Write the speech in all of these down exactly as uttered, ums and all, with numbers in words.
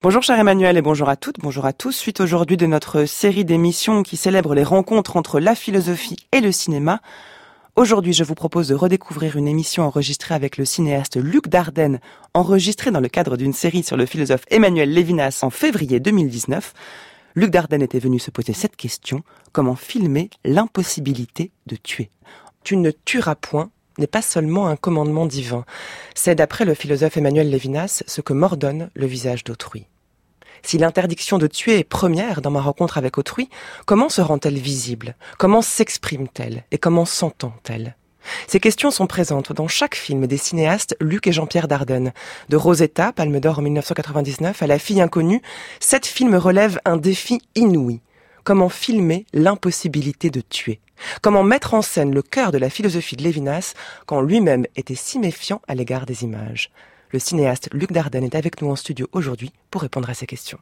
Bonjour cher Emmanuel et bonjour à toutes, bonjour à tous. Suite aujourd'hui de notre série d'émissions qui célèbre les rencontres entre la philosophie et le cinéma. Aujourd'hui, je vous propose de redécouvrir une émission enregistrée avec le cinéaste Luc Dardenne, enregistrée dans le cadre d'une série sur le philosophe Emmanuel Lévinas en février deux mille dix-neuf. Luc Dardenne était venu se poser cette question: comment filmer l'impossibilité de tuer? Tu ne tueras point n'est pas seulement un commandement divin. C'est, d'après le philosophe Emmanuel Lévinas, ce que m'ordonne le visage d'autrui. Si l'interdiction de tuer est première dans ma rencontre avec autrui, comment se rend-elle visible? Comment s'exprime-t-elle? Et comment s'entend-elle? Ces questions sont présentes dans chaque film des cinéastes Luc et Jean-Pierre Dardenne. De Rosetta, Palme d'Or en dix-neuf cent quatre-vingt-dix-neuf, à La fille inconnue, sept films relèvent un défi inouï. Comment filmer l'impossibilité de tuer? Comment mettre en scène le cœur de la philosophie de Lévinas quand lui-même était si méfiant à l'égard des images? Le cinéaste Luc Dardenne est avec nous en studio aujourd'hui pour répondre à ces questions.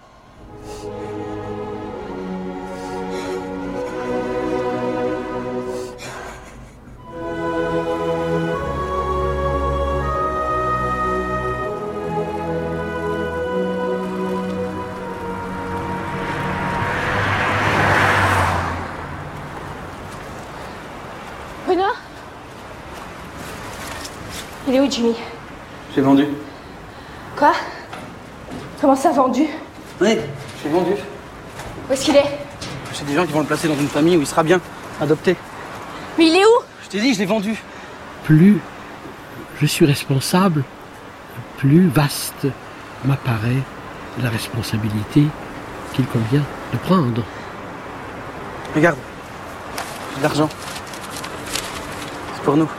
Bruno? Il est où, Jimmy? J'ai vendu. Quoi? Comment ça, vendu? Oui, j'ai vendu. Où est-ce qu'il est? J'ai des gens qui vont le placer dans une famille où il sera bien, adopté. Mais il est où? Je t'ai dit, je l'ai vendu. Plus je suis responsable, plus vaste m'apparaît la responsabilité qu'il convient de prendre. Regarde, j'ai de l'argent. C'est pour nous.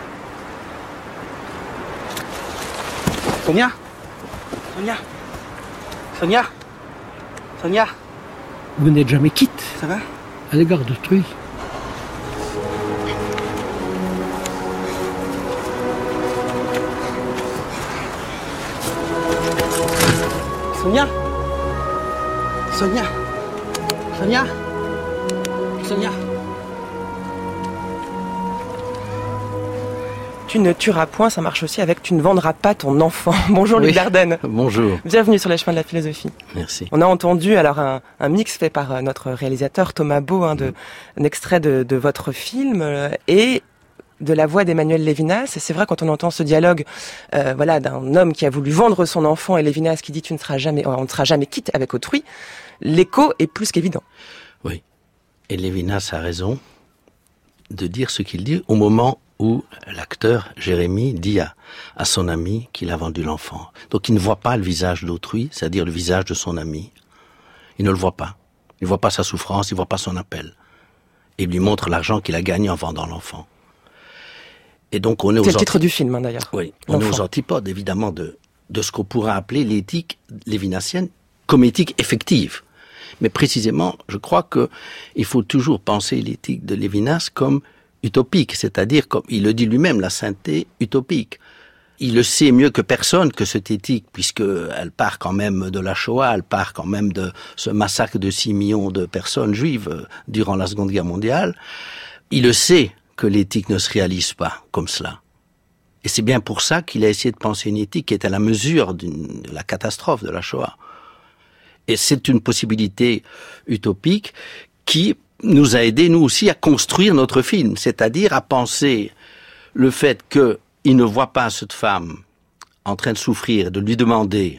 Sonia Sonia Sonia Sonia Vous n'êtes jamais quitte Ça va? à l'égard d'autrui. Sonia Sonia Sonia Sonia Tu ne tueras point, ça marche aussi avec tu ne vendras pas ton enfant. Bonjour Oui. Luc Dardenne. Bonjour. Bienvenue sur les chemins de la philosophie. Merci. On a entendu alors un, un mix fait par euh, notre réalisateur Thomas Beau, hein, de, un extrait de, de votre film euh, et de la voix d'Emmanuel Lévinas. Et c'est vrai, quand on entend ce dialogue, euh, voilà, d'un homme qui a voulu vendre son enfant et Lévinas qui dit tu ne seras jamais, on ne sera jamais quitte avec autrui, l'écho est plus qu'évident. Oui. Et Lévinas a raison de dire ce qu'il dit au moment où l'acteur Jérémy dit à, à son ami qu'il a vendu l'enfant. Donc il ne voit pas le visage d'autrui, c'est-à-dire le visage de son ami. Il ne le voit pas. Il ne voit pas sa souffrance, il ne voit pas son appel. Et il lui montre l'argent qu'il a gagné en vendant l'enfant. Et donc on est aux C'est le titre anti- du film, hein, d'ailleurs. Oui, on est aux antipodes évidemment de, de ce qu'on pourrait appeler l'éthique lévinassienne comme éthique effective. Mais précisément, je crois que il faut toujours penser l'éthique de Lévinas comme utopique, c'est-à-dire, comme il le dit lui-même, la sainteté utopique. Il le sait mieux que personne que cette éthique, puisqu'elle part quand même de la Shoah, elle part quand même de ce massacre de six millions de personnes juives durant la Seconde Guerre mondiale. Il le sait que l'éthique ne se réalise pas comme cela. Et c'est bien pour ça qu'il a essayé de penser une éthique qui est à la mesure d'une, de la catastrophe de la Shoah. Et c'est une possibilité utopique qui nous a aidé, nous aussi, à construire notre film, c'est-à-dire à penser le fait qu'il ne voit pas cette femme en train de souffrir, de lui demander,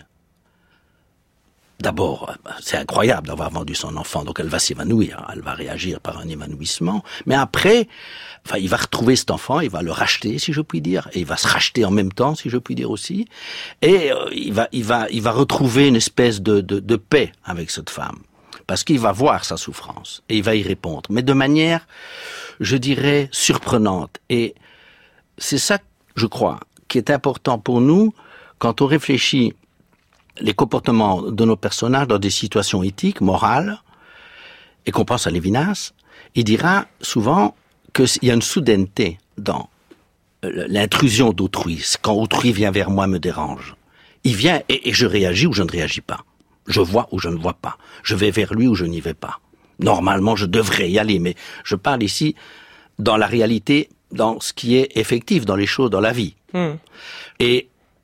d'abord, c'est incroyable d'avoir vendu son enfant, donc elle va s'évanouir, elle va réagir par un évanouissement, mais après, enfin, il va retrouver cet enfant, il va le racheter, si je puis dire, et il va se racheter en même temps, si je puis dire aussi, et euh, il va, il va, il va retrouver une espèce de, de, de paix avec cette femme. Parce qu'il va voir sa souffrance et il va y répondre, mais de manière, je dirais, surprenante. Et c'est ça, je crois, qui est important pour nous quand on réfléchit les comportements de nos personnages dans des situations éthiques, morales, et qu'on pense à Lévinas. Il dira souvent qu'il y a une soudaineté dans l'intrusion d'autrui. Quand autrui vient vers moi, me dérange. Il vient et, et je réagis ou je ne réagis pas. Je vois ou je ne vois pas. Je vais vers lui ou je n'y vais pas. Normalement, je devrais y aller, mais je parle ici dans la réalité, dans ce qui est effectif, dans les choses, dans la vie. Mmh. Et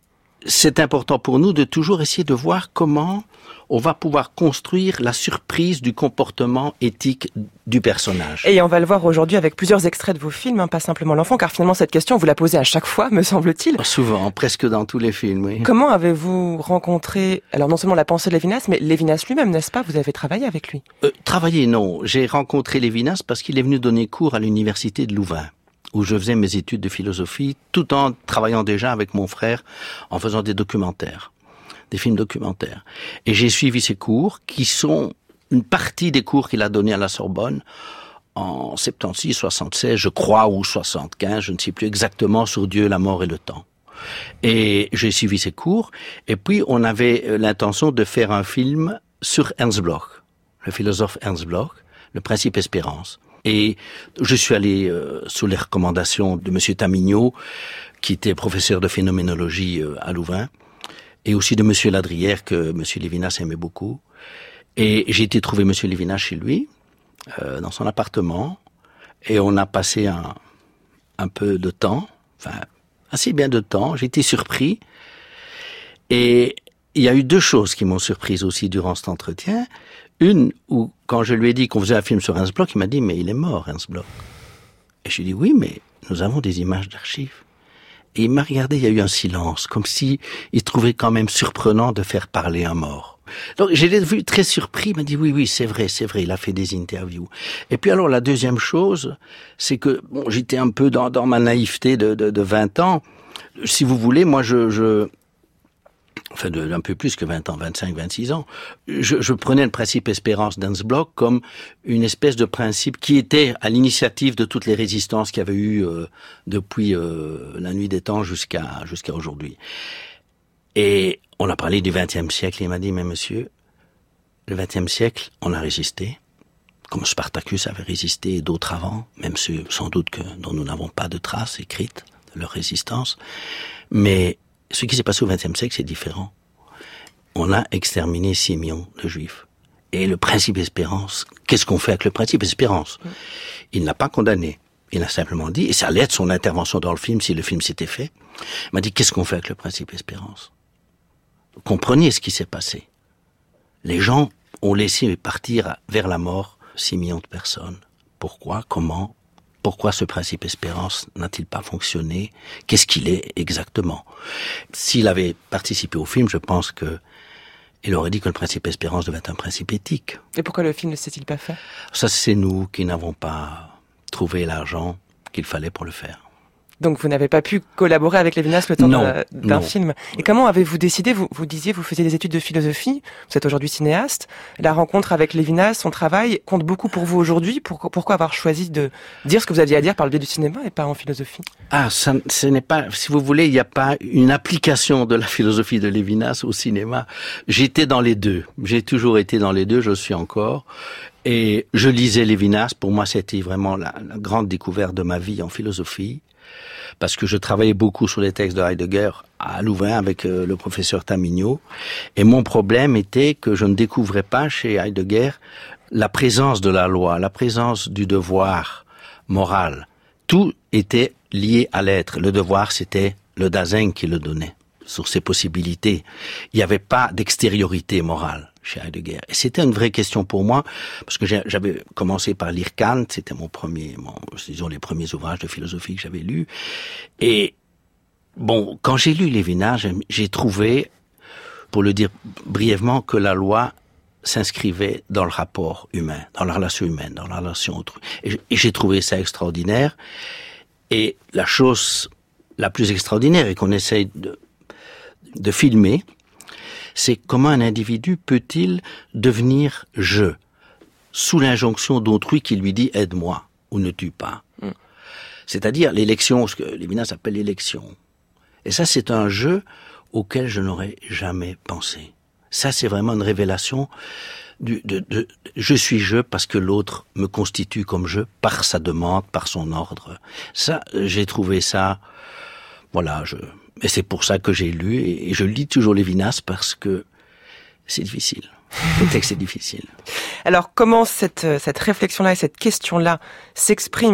c'est important pour nous de toujours essayer de voir comment on va pouvoir construire la surprise du comportement éthique du personnage. Et on va le voir aujourd'hui avec plusieurs extraits de vos films, hein, pas simplement l'enfant, car finalement cette question, vous la posez à chaque fois, me semble-t-il. Souvent, presque dans tous les films, oui. Comment avez-vous rencontré, alors non seulement la pensée de Lévinas, mais Lévinas lui-même, n'est-ce pas? Vous avez travaillé avec lui. euh, Travailler, non. J'ai rencontré Lévinas parce qu'il est venu donner cours à l'université de Louvain, où je faisais mes études de philosophie, tout en travaillant déjà avec mon frère, en faisant des documentaires, des films documentaires. Et j'ai suivi ses cours, qui sont une partie des cours qu'il a donnés à la Sorbonne en soixante-seize, soixante-seize, je crois, ou soixante-quinze, je ne sais plus exactement, sur Dieu, la mort et le temps. Et j'ai suivi ses cours, et puis on avait l'intention de faire un film sur Ernst Bloch, le philosophe Ernst Bloch, le principe espérance. Et je suis allé euh, sous les recommandations de Monsieur Tamignot, qui était professeur de phénoménologie euh, à Louvain, et aussi de Monsieur Ladrière, que Monsieur Lévinas aimait beaucoup. Et j'ai été trouver Monsieur Lévinas chez lui, euh, dans son appartement, et on a passé un, un peu de temps, enfin assez bien de temps. J'ai été surpris, et il y a eu deux choses qui m'ont surprise aussi durant cet entretien. Une où, quand je lui ai dit qu'on faisait un film sur Ernst Bloch, il m'a dit « mais il est mort, Ernst Bloch ». Et je lui ai dit « oui, mais nous avons des images d'archives ». Et il m'a regardé, il y a eu un silence, comme si il trouvait quand même surprenant de faire parler un mort. Donc j'ai vu très surpris, il m'a dit « oui, oui, c'est vrai, c'est vrai, il a fait des interviews ». Et puis alors la deuxième chose, c'est que bon, j'étais un peu dans, dans ma naïveté de, de, de vingt ans. Si vous voulez, moi je... je enfin de, un peu plus que vingt ans, vingt-cinq, vingt-six ans, je, je prenais le principe espérance d'Ernst Bloch comme une espèce de principe qui était à l'initiative de toutes les résistances qu'il y avait eu euh, depuis euh, la nuit des temps jusqu'à jusqu'à aujourd'hui. Et on a parlé du vingtième siècle, et il m'a dit, mais monsieur, le vingtième siècle, on a résisté, comme Spartacus avait résisté et d'autres avant, même ceux sans doute que, dont nous n'avons pas de traces écrites de leur résistance, mais ce qui s'est passé au vingtième siècle, c'est différent. On a exterminé six millions de juifs. Et le principe espérance, qu'est-ce qu'on fait avec le principe espérance? Il n'a pas condamné. Il a simplement dit, et ça allait être son intervention dans le film, si le film s'était fait, il m'a dit, qu'est-ce qu'on fait avec le principe espérance? Comprenez ce qui s'est passé. Les gens ont laissé partir vers la mort six millions de personnes. Pourquoi? Comment? Pourquoi ce principe espérance n'a-t-il pas fonctionné? Qu'est-ce qu'il est exactement? S'il avait participé au film, je pense que il aurait dit que le principe espérance devait être un principe éthique. Et pourquoi le film ne s'est-il pas fait? Ça, c'est nous qui n'avons pas trouvé l'argent qu'il fallait pour le faire. Donc vous n'avez pas pu collaborer avec Lévinas le temps non, de, d'un non. film. Et comment avez-vous décidé, vous, vous disiez, vous faisiez des études de philosophie, vous êtes aujourd'hui cinéaste, la rencontre avec Lévinas, son travail, compte beaucoup pour vous aujourd'hui. Pourquoi, pourquoi avoir choisi de dire ce que vous aviez à dire par le biais du cinéma et pas en philosophie? Ah, ça, ce n'est pas, si vous voulez, il n'y a pas une application de la philosophie de Lévinas au cinéma. J'étais dans les deux. J'ai toujours été dans les deux, je suis encore. Et je lisais Lévinas. Pour moi, c'était vraiment la, la grande découverte de ma vie en philosophie. Parce que je travaillais beaucoup sur les textes de Heidegger à Louvain avec euh, le professeur Tamignot. Et mon problème était que je ne découvrais pas chez Heidegger la présence de la loi, la présence du devoir moral. Tout était lié à l'être. Le devoir, c'était le Dasein qui le donnait, sur ses possibilités. Il n'y avait pas d'extériorité morale chez Heidegger. Et c'était une vraie question pour moi, parce que j'avais commencé par lire Kant, c'était mon premier, mon, disons les premiers ouvrages de philosophie que j'avais lus. Et bon, quand j'ai lu Lévinas, j'ai trouvé, pour le dire brièvement, que la loi s'inscrivait dans le rapport humain, dans la relation humaine, dans la relation autrui. Et j'ai trouvé ça extraordinaire. Et la chose la plus extraordinaire, et qu'on essaye de, de filmer, c'est comment un individu peut-il devenir je, sous l'injonction d'autrui qui lui dit « aide-moi » ou « ne tue pas mm. ». C'est-à-dire l'élection, ce que Lévinas appelle l'élection. Et ça, c'est un jeu auquel je n'aurais jamais pensé. Ça, c'est vraiment une révélation du, de, de, de je suis je parce que l'autre me constitue comme je, par sa demande, par son ordre. Ça, j'ai trouvé ça, voilà, je... Et c'est pour ça que j'ai lu, et je lis toujours Lévinas parce que c'est difficile. Le texte est difficile. Alors, comment cette, cette réflexion-là et cette question-là s'expriment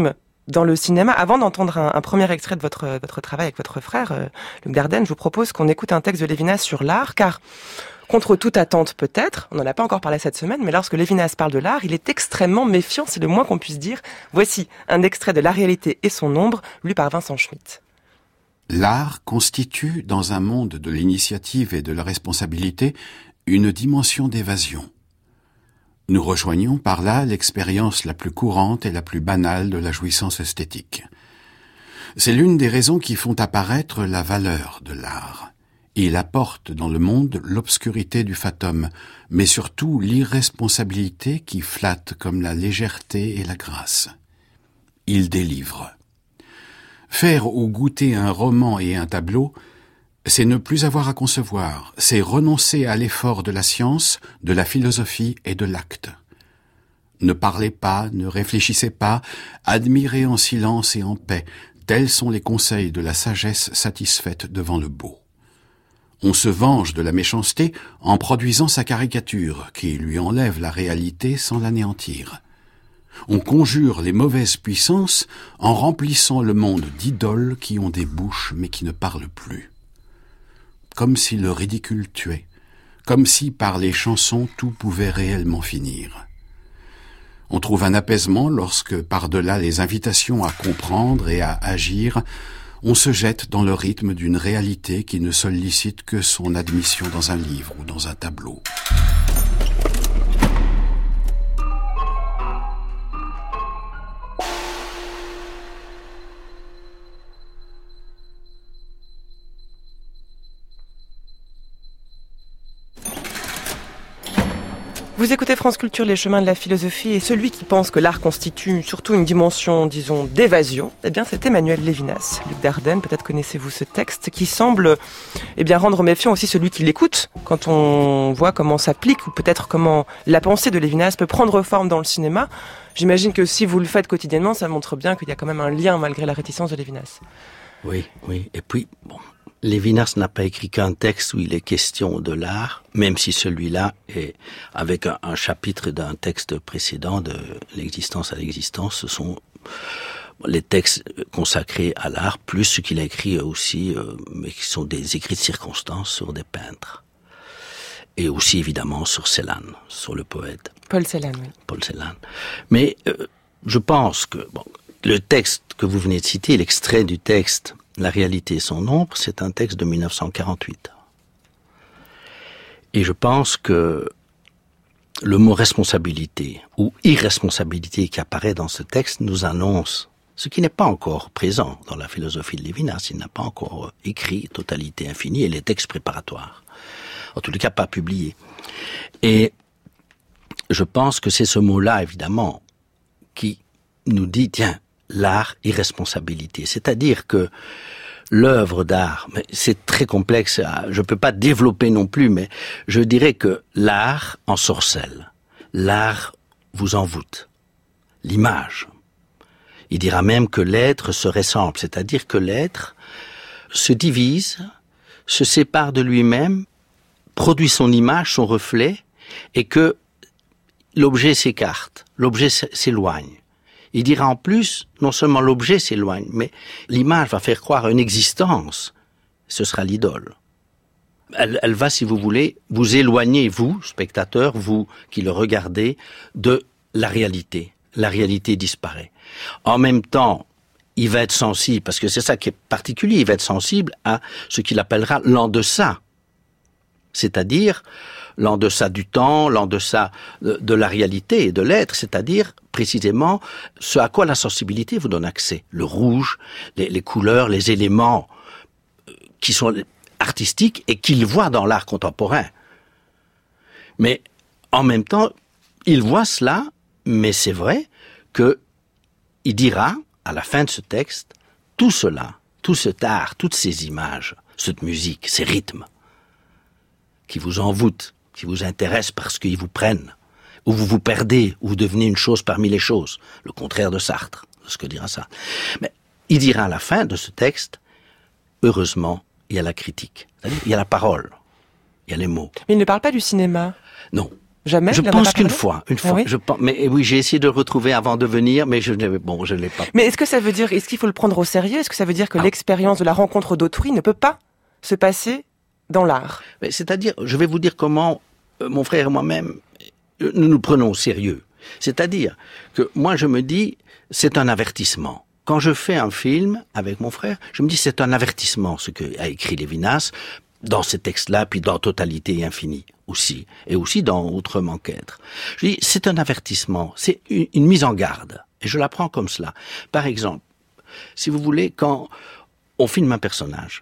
dans le cinéma. Avant d'entendre un, un premier extrait de votre, votre travail avec votre frère, euh, Luc Dardenne, je vous propose qu'on écoute un texte de Lévinas sur l'art, car contre toute attente peut-être, on n'en a pas encore parlé cette semaine, mais lorsque Lévinas parle de l'art, il est extrêmement méfiant, c'est le moins qu'on puisse dire. Voici un extrait de La réalité et son ombre, lu par Vincent Schmitt. L'art constitue, dans un monde de l'initiative et de la responsabilité, une dimension d'évasion. Nous rejoignons par là l'expérience la plus courante et la plus banale de la jouissance esthétique. C'est l'une des raisons qui font apparaître la valeur de l'art. Il apporte dans le monde l'obscurité du fatum, mais surtout l'irresponsabilité qui flatte comme la légèreté et la grâce. Il délivre. Faire ou goûter un roman et un tableau, c'est ne plus avoir à concevoir, c'est renoncer à l'effort de la science, de la philosophie et de l'acte. Ne parlez pas, ne réfléchissez pas, admirez en silence et en paix, tels sont les conseils de la sagesse satisfaite devant le beau. On se venge de la méchanceté en produisant sa caricature, qui lui enlève la réalité sans l'anéantir. On conjure les mauvaises puissances en remplissant le monde d'idoles qui ont des bouches mais qui ne parlent plus. Comme si le ridicule tuait, comme si par les chansons tout pouvait réellement finir. On trouve un apaisement lorsque, par-delà les invitations à comprendre et à agir, on se jette dans le rythme d'une réalité qui ne sollicite que son admission dans un livre ou dans un tableau. Vous écoutez France Culture, les chemins de la philosophie, et celui qui pense que l'art constitue surtout une dimension, disons, d'évasion, eh bien c'est Emmanuel Lévinas. Luc Dardenne, peut-être connaissez-vous ce texte qui semble eh bien rendre méfiant aussi celui qui l'écoute quand on voit comment s'applique ou peut-être comment la pensée de Lévinas peut prendre forme dans le cinéma. J'imagine que si vous le faites quotidiennement, ça montre bien qu'il y a quand même un lien malgré la réticence de Lévinas. Oui, oui. Et puis, bon, Lévinas n'a pas écrit qu'un texte où il est question de l'art, même si celui-là est avec un, un chapitre d'un texte précédent de l'existence à l'existence. Ce sont les textes consacrés à l'art, plus ce qu'il a écrit aussi, euh, mais qui sont des écrits de circonstances sur des peintres. Et aussi, évidemment, sur Celan, sur le poète. Paul Celan, oui. Paul Celan. Mais euh, je pense que bon, le texte que vous venez de citer, l'extrait du texte La réalité et son ombre, c'est un texte de mille neuf cent quarante-huit. Et je pense que le mot responsabilité ou irresponsabilité qui apparaît dans ce texte nous annonce ce qui n'est pas encore présent dans la philosophie de Lévinas. Il n'a pas encore écrit Totalité infinie et les textes préparatoires. En tous les cas, pas publiés. Et je pense que c'est ce mot-là, évidemment, qui nous dit, tiens, l'art, irresponsabilité. C'est-à-dire que l'œuvre d'art, mais c'est très complexe, je ne peux pas développer non plus, mais je dirais que l'art ensorcelle. L'art vous envoûte. L'image. Il dira même que l'être se ressemble, c'est-à-dire que l'être se divise, se sépare de lui-même, produit son image, son reflet, et que l'objet s'écarte, l'objet s'éloigne. Il dira en plus, non seulement l'objet s'éloigne, mais l'image va faire croire à une existence. Ce sera l'idole. Elle, elle va, si vous voulez, vous éloigner, vous, spectateurs, vous qui le regardez, de la réalité. La réalité disparaît. En même temps, il va être sensible, parce que c'est ça qui est particulier, il va être sensible à ce qu'il appellera l'en-deçà. C'est-à-dire l'en-deçà du temps, l'en-deçà de, de la réalité et de l'être, c'est-à-dire précisément ce à quoi la sensibilité vous donne accès. Le rouge, les, les couleurs, les éléments qui sont artistiques et qu'il voit dans l'art contemporain. Mais en même temps, il voit cela, mais c'est vrai que il dira, à la fin de ce texte, tout cela, tout cet art, toutes ces images, cette musique, ces rythmes, qui vous envoûtent, qui vous intéressent parce qu'ils vous prennent, ou vous vous perdez, ou vous devenez une chose parmi les choses, le contraire de Sartre, de ce que dira Sartre. Mais il dira à la fin de ce texte, heureusement, il y a la critique, c'est-à-dire il y a la parole, il y a les mots. Mais il ne parle pas du cinéma. Non. Jamais. Je il en a pense pas qu'une parlé fois, une fois. Ah oui je pense, mais oui, j'ai essayé de le retrouver avant de venir, mais je ne, bon, je l'ai pas. Mais est-ce que ça veut dire, est-ce qu'il faut le prendre au sérieux? Est-ce que ça veut dire que Ah. l'expérience de la rencontre d'autrui ne peut pas se passer dans l'art? Mais c'est-à-dire, je vais vous dire comment euh, mon frère et moi-même euh, nous nous prenons au sérieux. C'est-à-dire que moi, je me dis, c'est un avertissement. Quand je fais un film avec mon frère, je me dis, c'est un avertissement, ce qu'a écrit Lévinas, dans ces textes-là, puis dans Totalité et Infinie aussi, et aussi dans Autrement qu'être. Je dis, c'est un avertissement, c'est une, une mise en garde, et je la prends comme cela. Par exemple, si vous voulez, quand on filme un personnage,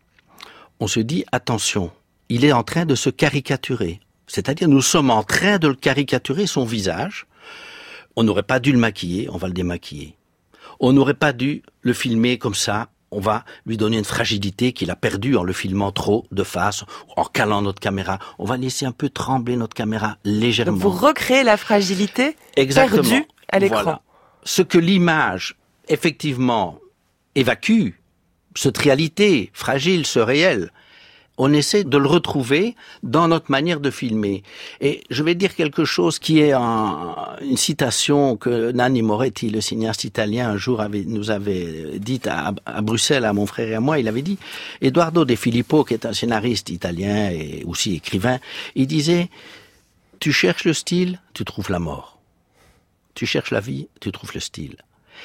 on se dit, attention, il est en train de se caricaturer. C'est-à-dire, nous sommes en train de le caricaturer, son visage. On n'aurait pas dû le maquiller, on va le démaquiller. On n'aurait pas dû le filmer comme ça, on va lui donner une fragilité qu'il a perdue en le filmant trop de face, en calant notre caméra. On va laisser un peu trembler notre caméra légèrement. Donc vous recréez la fragilité Exactement. perdue à l'écran. Voilà. Ce que l'image, effectivement, évacue, cette réalité fragile, ce réel, on essaie de le retrouver dans notre manière de filmer. Et je vais dire quelque chose qui est un, une citation que Nanni Moretti, le cinéaste italien, un jour avait, nous avait dite à, à Bruxelles, à mon frère et à moi. Il avait dit, Eduardo De Filippo, qui est un scénariste italien et aussi écrivain, il disait, tu cherches le style, tu trouves la mort. Tu cherches la vie, tu trouves le style.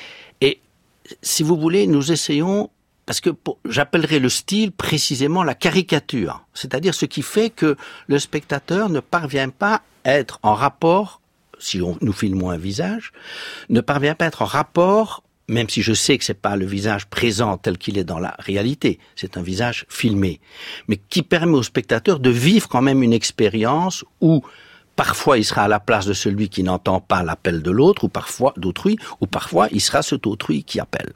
Et si vous voulez, nous essayons, parce que pour, j'appellerais le style précisément la caricature, c'est-à-dire ce qui fait que le spectateur ne parvient pas à être en rapport, si on, nous filmons un visage, ne parvient pas à être en rapport, même si je sais que c'est pas le visage présent tel qu'il est dans la réalité, c'est un visage filmé, mais qui permet au spectateur de vivre quand même une expérience où parfois il sera à la place de celui qui n'entend pas l'appel de l'autre, ou parfois d'autrui, ou parfois il sera cet autrui qui appelle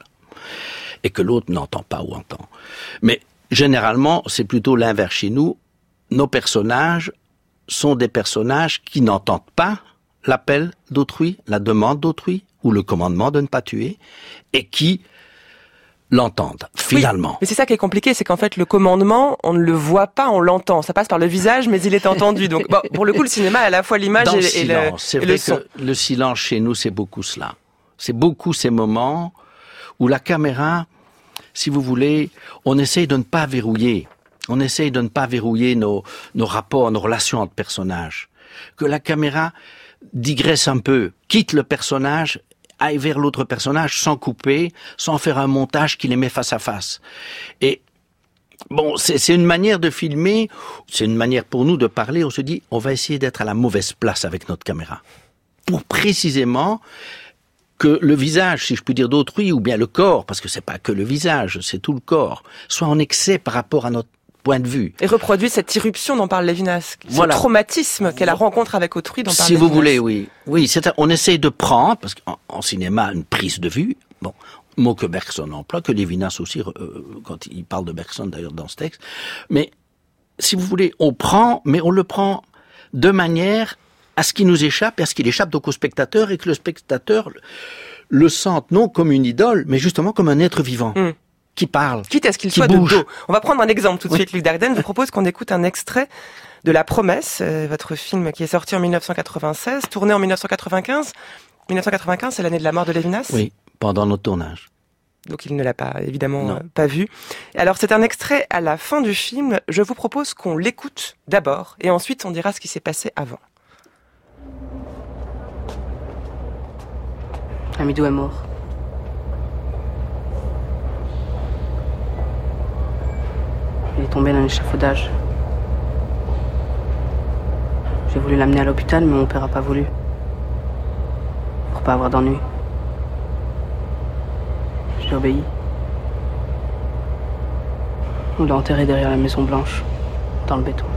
et que l'autre n'entend pas ou entend. Mais généralement, c'est plutôt l'inverse chez nous. Nos personnages sont des personnages qui n'entendent pas l'appel d'autrui, la demande d'autrui, ou le commandement de ne pas tuer, et qui l'entendent, finalement. Oui, mais c'est ça qui est compliqué, c'est qu'en fait, le commandement, on ne le voit pas, on l'entend. Ça passe par le visage, mais il est entendu. Donc, bon, pour le coup, le cinéma a à la fois l'image Dans et, le et silence, le, c'est et vrai le son. que le silence chez nous, c'est beaucoup cela. C'est beaucoup ces moments où la caméra, si vous voulez, on essaye de ne pas verrouiller. On essaye de ne pas verrouiller nos, nos rapports, nos relations entre personnages. Que la caméra digresse un peu, quitte le personnage, aille vers l'autre personnage sans couper, sans faire un montage qui les met face à face. Et bon, c'est, c'est une manière de filmer, c'est une manière pour nous de parler. On se dit, on va essayer d'être à la mauvaise place avec notre caméra. Pour précisément que le visage, si je puis dire d'autrui, ou bien le corps, parce que c'est pas que le visage, c'est tout le corps, soit en excès par rapport à notre point de vue. Et reproduit cette irruption dont parle Lévinas, ce Voilà. traumatisme qu'est la rencontre avec autrui dont parle Si vous Lévinas. voulez, oui. Oui, c'est, on essaye de prendre, parce qu'en en cinéma, une prise de vue, bon, mot que Bergson emploie, que Lévinas aussi, euh, quand il parle de Bergson d'ailleurs dans ce texte, mais si vous voulez, on prend, mais on le prend de manière à ce qui nous échappe et à ce qu'il échappe donc au spectateur, et que le spectateur le sente non comme une idole, mais justement comme un être vivant, Mm. qui parle. Quitte à ce qu'il qui soit bouge. de dos. On va prendre un exemple tout de Oui. suite, Luc Dardenne. Je vous propose qu'on écoute un extrait de La Promesse, euh, votre film qui est sorti en dix-neuf cent quatre-vingt-seize, tourné en dix-neuf cent quatre-vingt-quinze. dix-neuf cent quatre-vingt-quinze, c'est l'année de la mort de Lévinas. Oui, pendant notre tournage. Donc il ne l'a pas, évidemment, Non. euh, pas vu. Alors c'est un extrait à la fin du film. Je vous propose qu'on l'écoute d'abord, et ensuite on dira ce qui s'est passé avant. Amidou est mort. Il est tombé dans l'échafaudage. J'ai voulu l'amener à l'hôpital, mais mon père a pas voulu. Pour pas avoir d'ennui. J'ai obéi. On l'a enterré derrière la Maison Blanche, dans le béton.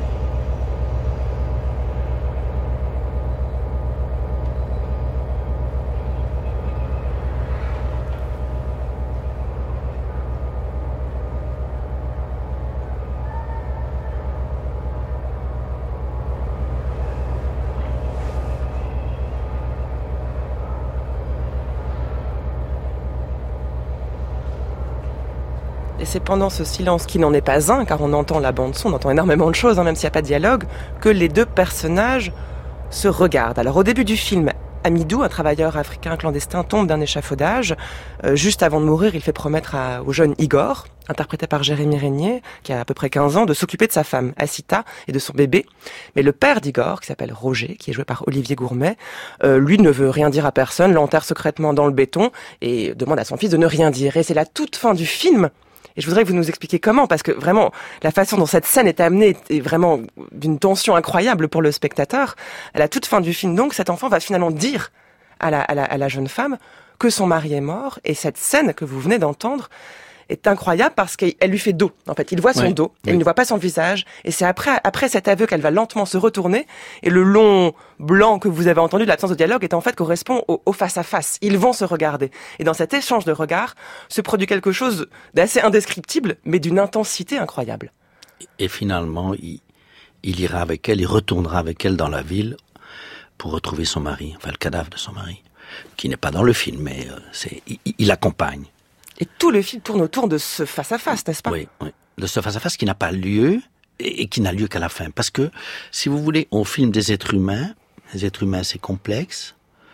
Et c'est pendant ce silence qui n'en est pas un, car on entend la bande-son, on entend énormément de choses, hein, même s'il n'y a pas de dialogue, que les deux personnages se regardent. Alors au début du film, Amidou, un travailleur africain clandestin, tombe d'un échafaudage. Euh, juste avant de mourir, il fait promettre à, au jeune Igor, interprété par Jérémy Régnier, qui a à peu près quinze ans, de s'occuper de sa femme, Assita, et de son bébé. Mais le père d'Igor, qui s'appelle Roger, qui est joué par Olivier Gourmet, euh, lui ne veut rien dire à personne, l'enterre secrètement dans le béton et demande à son fils de ne rien dire. Et c'est la toute fin du film. Et je voudrais que vous nous expliquiez comment, parce que vraiment, la façon dont cette scène est amenée est vraiment d'une tension incroyable pour le spectateur. À la toute fin du film, donc, cet enfant va finalement dire à la, à la, à la jeune femme que son mari est mort. Et cette scène que vous venez d'entendre est incroyable parce qu'elle lui fait dos. En fait, il voit son oui, dos, oui. elle ne voit pas son visage. Et c'est après, après cet aveu qu'elle va lentement se retourner. Et le long blanc que vous avez entendu de l'absence de dialogue est en fait correspond au, au face-à-face. Ils vont se regarder. Et dans cet échange de regards se produit quelque chose d'assez indescriptible, mais d'une intensité incroyable. Et finalement, il, il ira avec elle, il retournera avec elle dans la ville pour retrouver son mari, enfin le cadavre de son mari, qui n'est pas dans le film, mais euh, c'est, il, il l'accompagne. Et tout le film tourne autour de ce face-à-face, n'est-ce pas ? Oui, oui. De ce face-à-face qui n'a pas lieu et, et qui n'a lieu qu'à la fin. Parce que, si vous voulez, on filme des êtres humains. Les êtres humains, c'est complexe,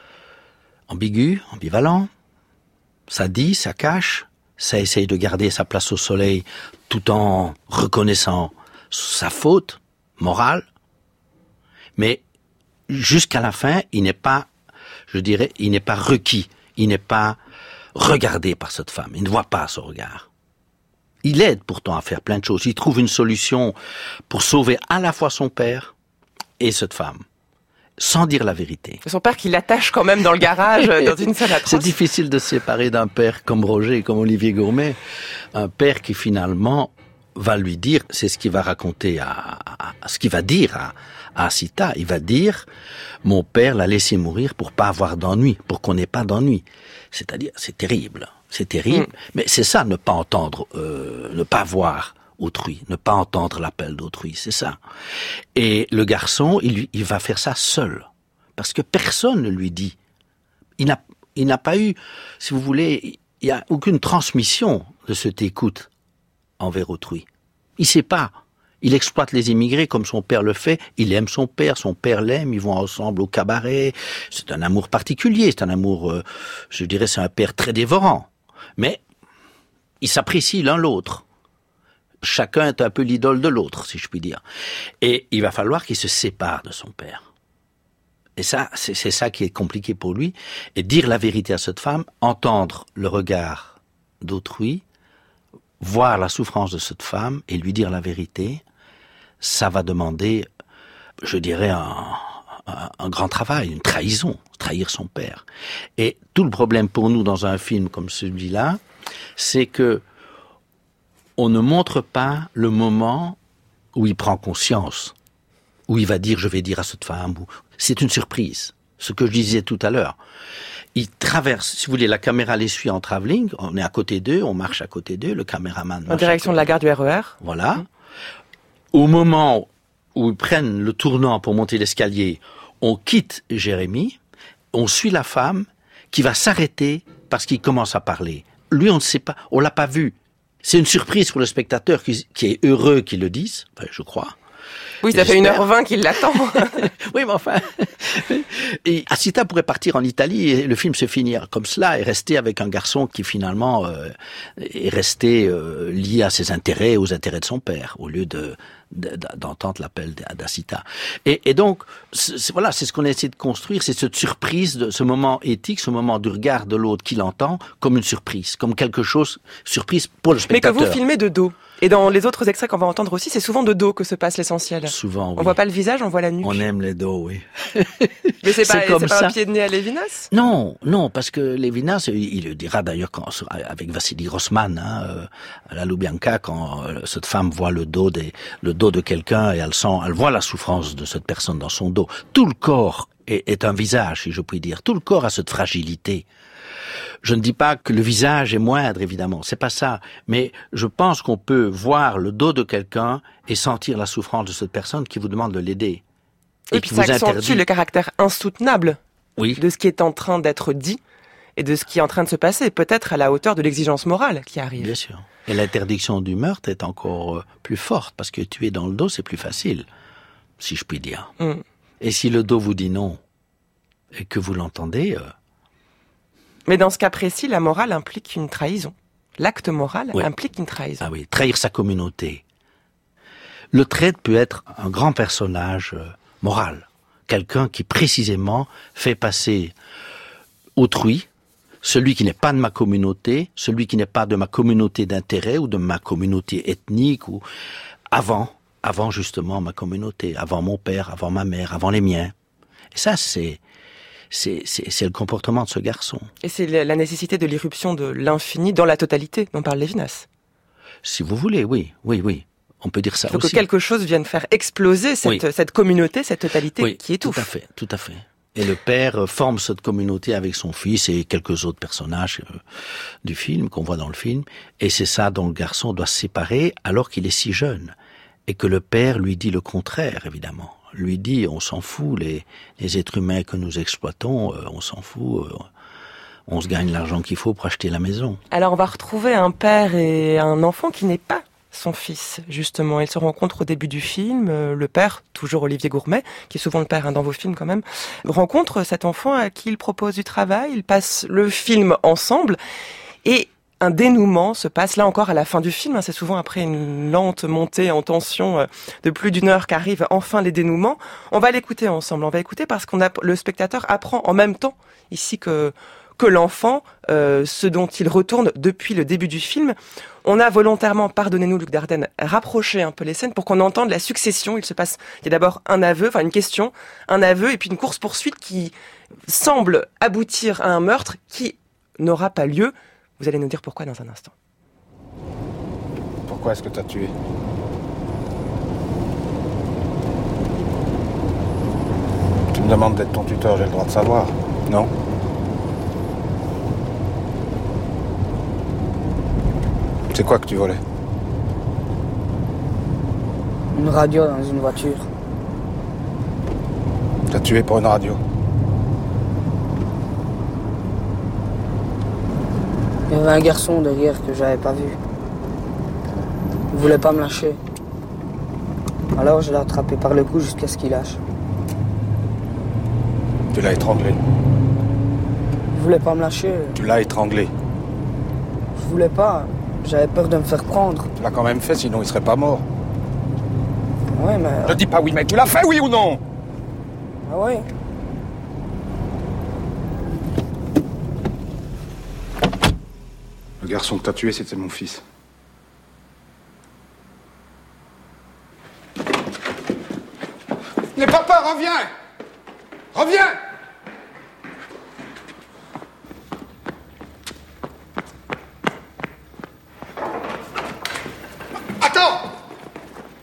ambigu, ambivalent. Ça dit, ça cache, ça essaye de garder sa place au soleil tout en reconnaissant sa faute morale. Mais jusqu'à la fin, il n'est pas, je dirais, il n'est pas requis, il n'est pas regardé par cette femme. Il ne voit pas ce regard. Il aide pourtant à faire plein de choses. Il trouve une solution pour sauver à la fois son père et cette femme, sans dire la vérité. Son père qui l'attache quand même dans le garage, dans une salle atroce. C'est difficile de se séparer d'un père comme Roger, comme Olivier Gourmet. Un père qui finalement va lui dire, c'est ce qu'il va raconter à, à, à ce qu'il va dire à, à Assita. Il va dire, mon père l'a laissé mourir pour pas avoir d'ennui, pour qu'on n'ait pas d'ennui. C'est-à-dire, c'est terrible, c'est terrible, mmh. mais c'est ça, ne pas entendre, euh, ne pas voir autrui, ne pas entendre l'appel d'autrui, c'est ça. Et le garçon, il, il va faire ça seul, parce que personne ne lui dit. Il n'a, il n'a pas eu, si vous voulez, il n'y a aucune transmission de cette écoute envers autrui. Il sait pas. Il exploite les immigrés comme son père le fait. Il aime son père, son père l'aime. Ils vont ensemble au cabaret. C'est un amour particulier. C'est un amour, euh, je dirais, c'est un père très dévorant. Mais ils s'apprécient l'un l'autre. Chacun est un peu l'idole de l'autre, si je puis dire. Et il va falloir qu'il se sépare de son père. Et ça, c'est, c'est ça qui est compliqué pour lui. Et dire la vérité à cette femme, entendre le regard d'autrui, voir la souffrance de cette femme et lui dire la vérité, ça va demander, je dirais, un, un, un grand travail, une trahison, trahir son père. Et tout le problème pour nous dans un film comme celui-là, c'est que on ne montre pas le moment où il prend conscience, où il va dire, je vais dire à cette femme, ou... c'est une surprise. Ce que je disais tout à l'heure. Il traverse, si vous voulez, la caméra les suit en travelling, on est à côté d'eux, on marche à côté d'eux, le caméraman en direction de la gare du R E R. Voilà. Mmh. Au moment où ils prennent le tournant pour monter l'escalier, on quitte Jérémy, on suit la femme qui va s'arrêter parce qu'il commence à parler. Lui, on ne sait pas, on l'a pas vu. C'est une surprise pour le spectateur qui, qui est heureux qu'ils le disent, enfin, je crois. Oui, ça fait une heure vingt qu'il l'attend. Oui, mais enfin... Et Assita pourrait partir en Italie et le film se finir comme cela et rester avec un garçon qui finalement euh, est resté euh, lié à ses intérêts, aux intérêts de son père, au lieu de, de d'entendre l'appel d'Assita. Et, et donc, c'est, voilà, c'est ce qu'on a essayé de construire, c'est cette surprise, de ce moment éthique, ce moment du regard de l'autre qui l'entend, comme une surprise, comme quelque chose, surprise pour le spectateur. Mais que vous filmez de dos. Et dans les autres extraits qu'on va entendre aussi, c'est souvent de dos que se passe l'essentiel. Souvent, oui. On voit pas le visage, on voit la nuque. On aime les dos, oui. Mais c'est pas, c'est comme c'est pas ça. un pied de nez à Lévinas ? Non, non, parce que Lévinas, il le dira d'ailleurs quand, avec Vassili Grossman, hein, euh, à la Loubianka, quand euh, cette femme voit le dos des, le dos de quelqu'un et elle sent, elle voit la souffrance de cette personne dans son dos. Tout le corps est, est un visage, si je puis dire. Tout le corps a cette fragilité. Je ne dis pas que le visage est moindre, évidemment, c'est pas ça. Mais je pense qu'on peut voir le dos de quelqu'un et sentir la souffrance de cette personne qui vous demande de l'aider. Et, et puis ça accentue interdit... le caractère insoutenable oui. de ce qui est en train d'être dit et de ce qui est en train de se passer, peut-être à la hauteur de l'exigence morale qui arrive. Bien sûr. Et l'interdiction du meurtre est encore plus forte, parce que tuer dans le dos, c'est plus facile, si je puis dire. Mmh. Et si le dos vous dit non, et que vous l'entendez... Euh... Mais dans ce cas précis, la morale implique une trahison. L'acte moral oui. implique une trahison. Ah oui, trahir sa communauté. Le traître peut être un grand personnage euh, moral. Quelqu'un qui précisément fait passer autrui, celui qui n'est pas de ma communauté, celui qui n'est pas de ma communauté d'intérêt ou de ma communauté ethnique, ou avant, avant justement ma communauté, avant mon père, avant ma mère, avant les miens. Et ça, c'est, c'est, c'est, c'est le comportement de ce garçon. Et c'est la nécessité de l'irruption de l'infini dans la totalité dont parle Lévinas. Si vous voulez, oui, oui, oui. On peut dire ça aussi. Il faut que quelque chose vienne faire exploser cette, oui. cette communauté, cette totalité oui, qui étouffe. Tout à fait, tout à fait. Et le père forme cette communauté avec son fils et quelques autres personnages euh, du film, qu'on voit dans le film. Et c'est ça dont le garçon doit se séparer alors qu'il est si jeune. Et que le père lui dit le contraire, évidemment. Lui dit, on s'en fout, les, les êtres humains que nous exploitons, euh, on s'en fout, euh, on se gagne l'argent qu'il faut pour acheter la maison. Alors on va retrouver un père et un enfant qui n'est pas son fils, justement. Ils se rencontrent au début du film. Euh, le père, toujours Olivier Gourmet, qui est souvent le père hein, dans vos films quand même, rencontre cet enfant à qui il propose du travail. Ils passent le film ensemble et un dénouement se passe là encore à la fin du film. Hein, c'est souvent après une lente montée en tension euh, de plus d'une heure qu'arrivent enfin les dénouements. On va l'écouter ensemble. On va écouter parce qu'on a, le spectateur apprend en même temps ici que que l'enfant, euh, ce dont il retourne depuis le début du film. On a volontairement, pardonnez-nous Luc Dardenne, rapproché un peu les scènes pour qu'on entende la succession. Il se passe, il y a d'abord un aveu, enfin une question, un aveu et puis une course-poursuite qui semble aboutir à un meurtre qui n'aura pas lieu. Vous allez nous dire pourquoi dans un instant. Pourquoi est-ce que t'as tué ? Tu me demandes d'être ton tuteur, j'ai le droit de savoir, non ? C'est quoi que tu volais ? Une radio dans une voiture. T'as tué pour une radio ? Il y avait un garçon derrière que j'avais pas vu. Il voulait pas me lâcher. Alors je l'ai attrapé par le cou jusqu'à ce qu'il lâche. Tu l'as étranglé. Il voulait pas me lâcher. Tu l'as étranglé. Je voulais pas. J'avais peur de me faire prendre. Tu l'as quand même fait, sinon il serait pas mort. Ouais, mais... Ne dis pas oui, mais tu l'as fait, oui ou non ? Ah ouais. Le garçon que t'as tué, c'était mon fils. Mais papa, reviens ! Reviens ! Attends ! Attends !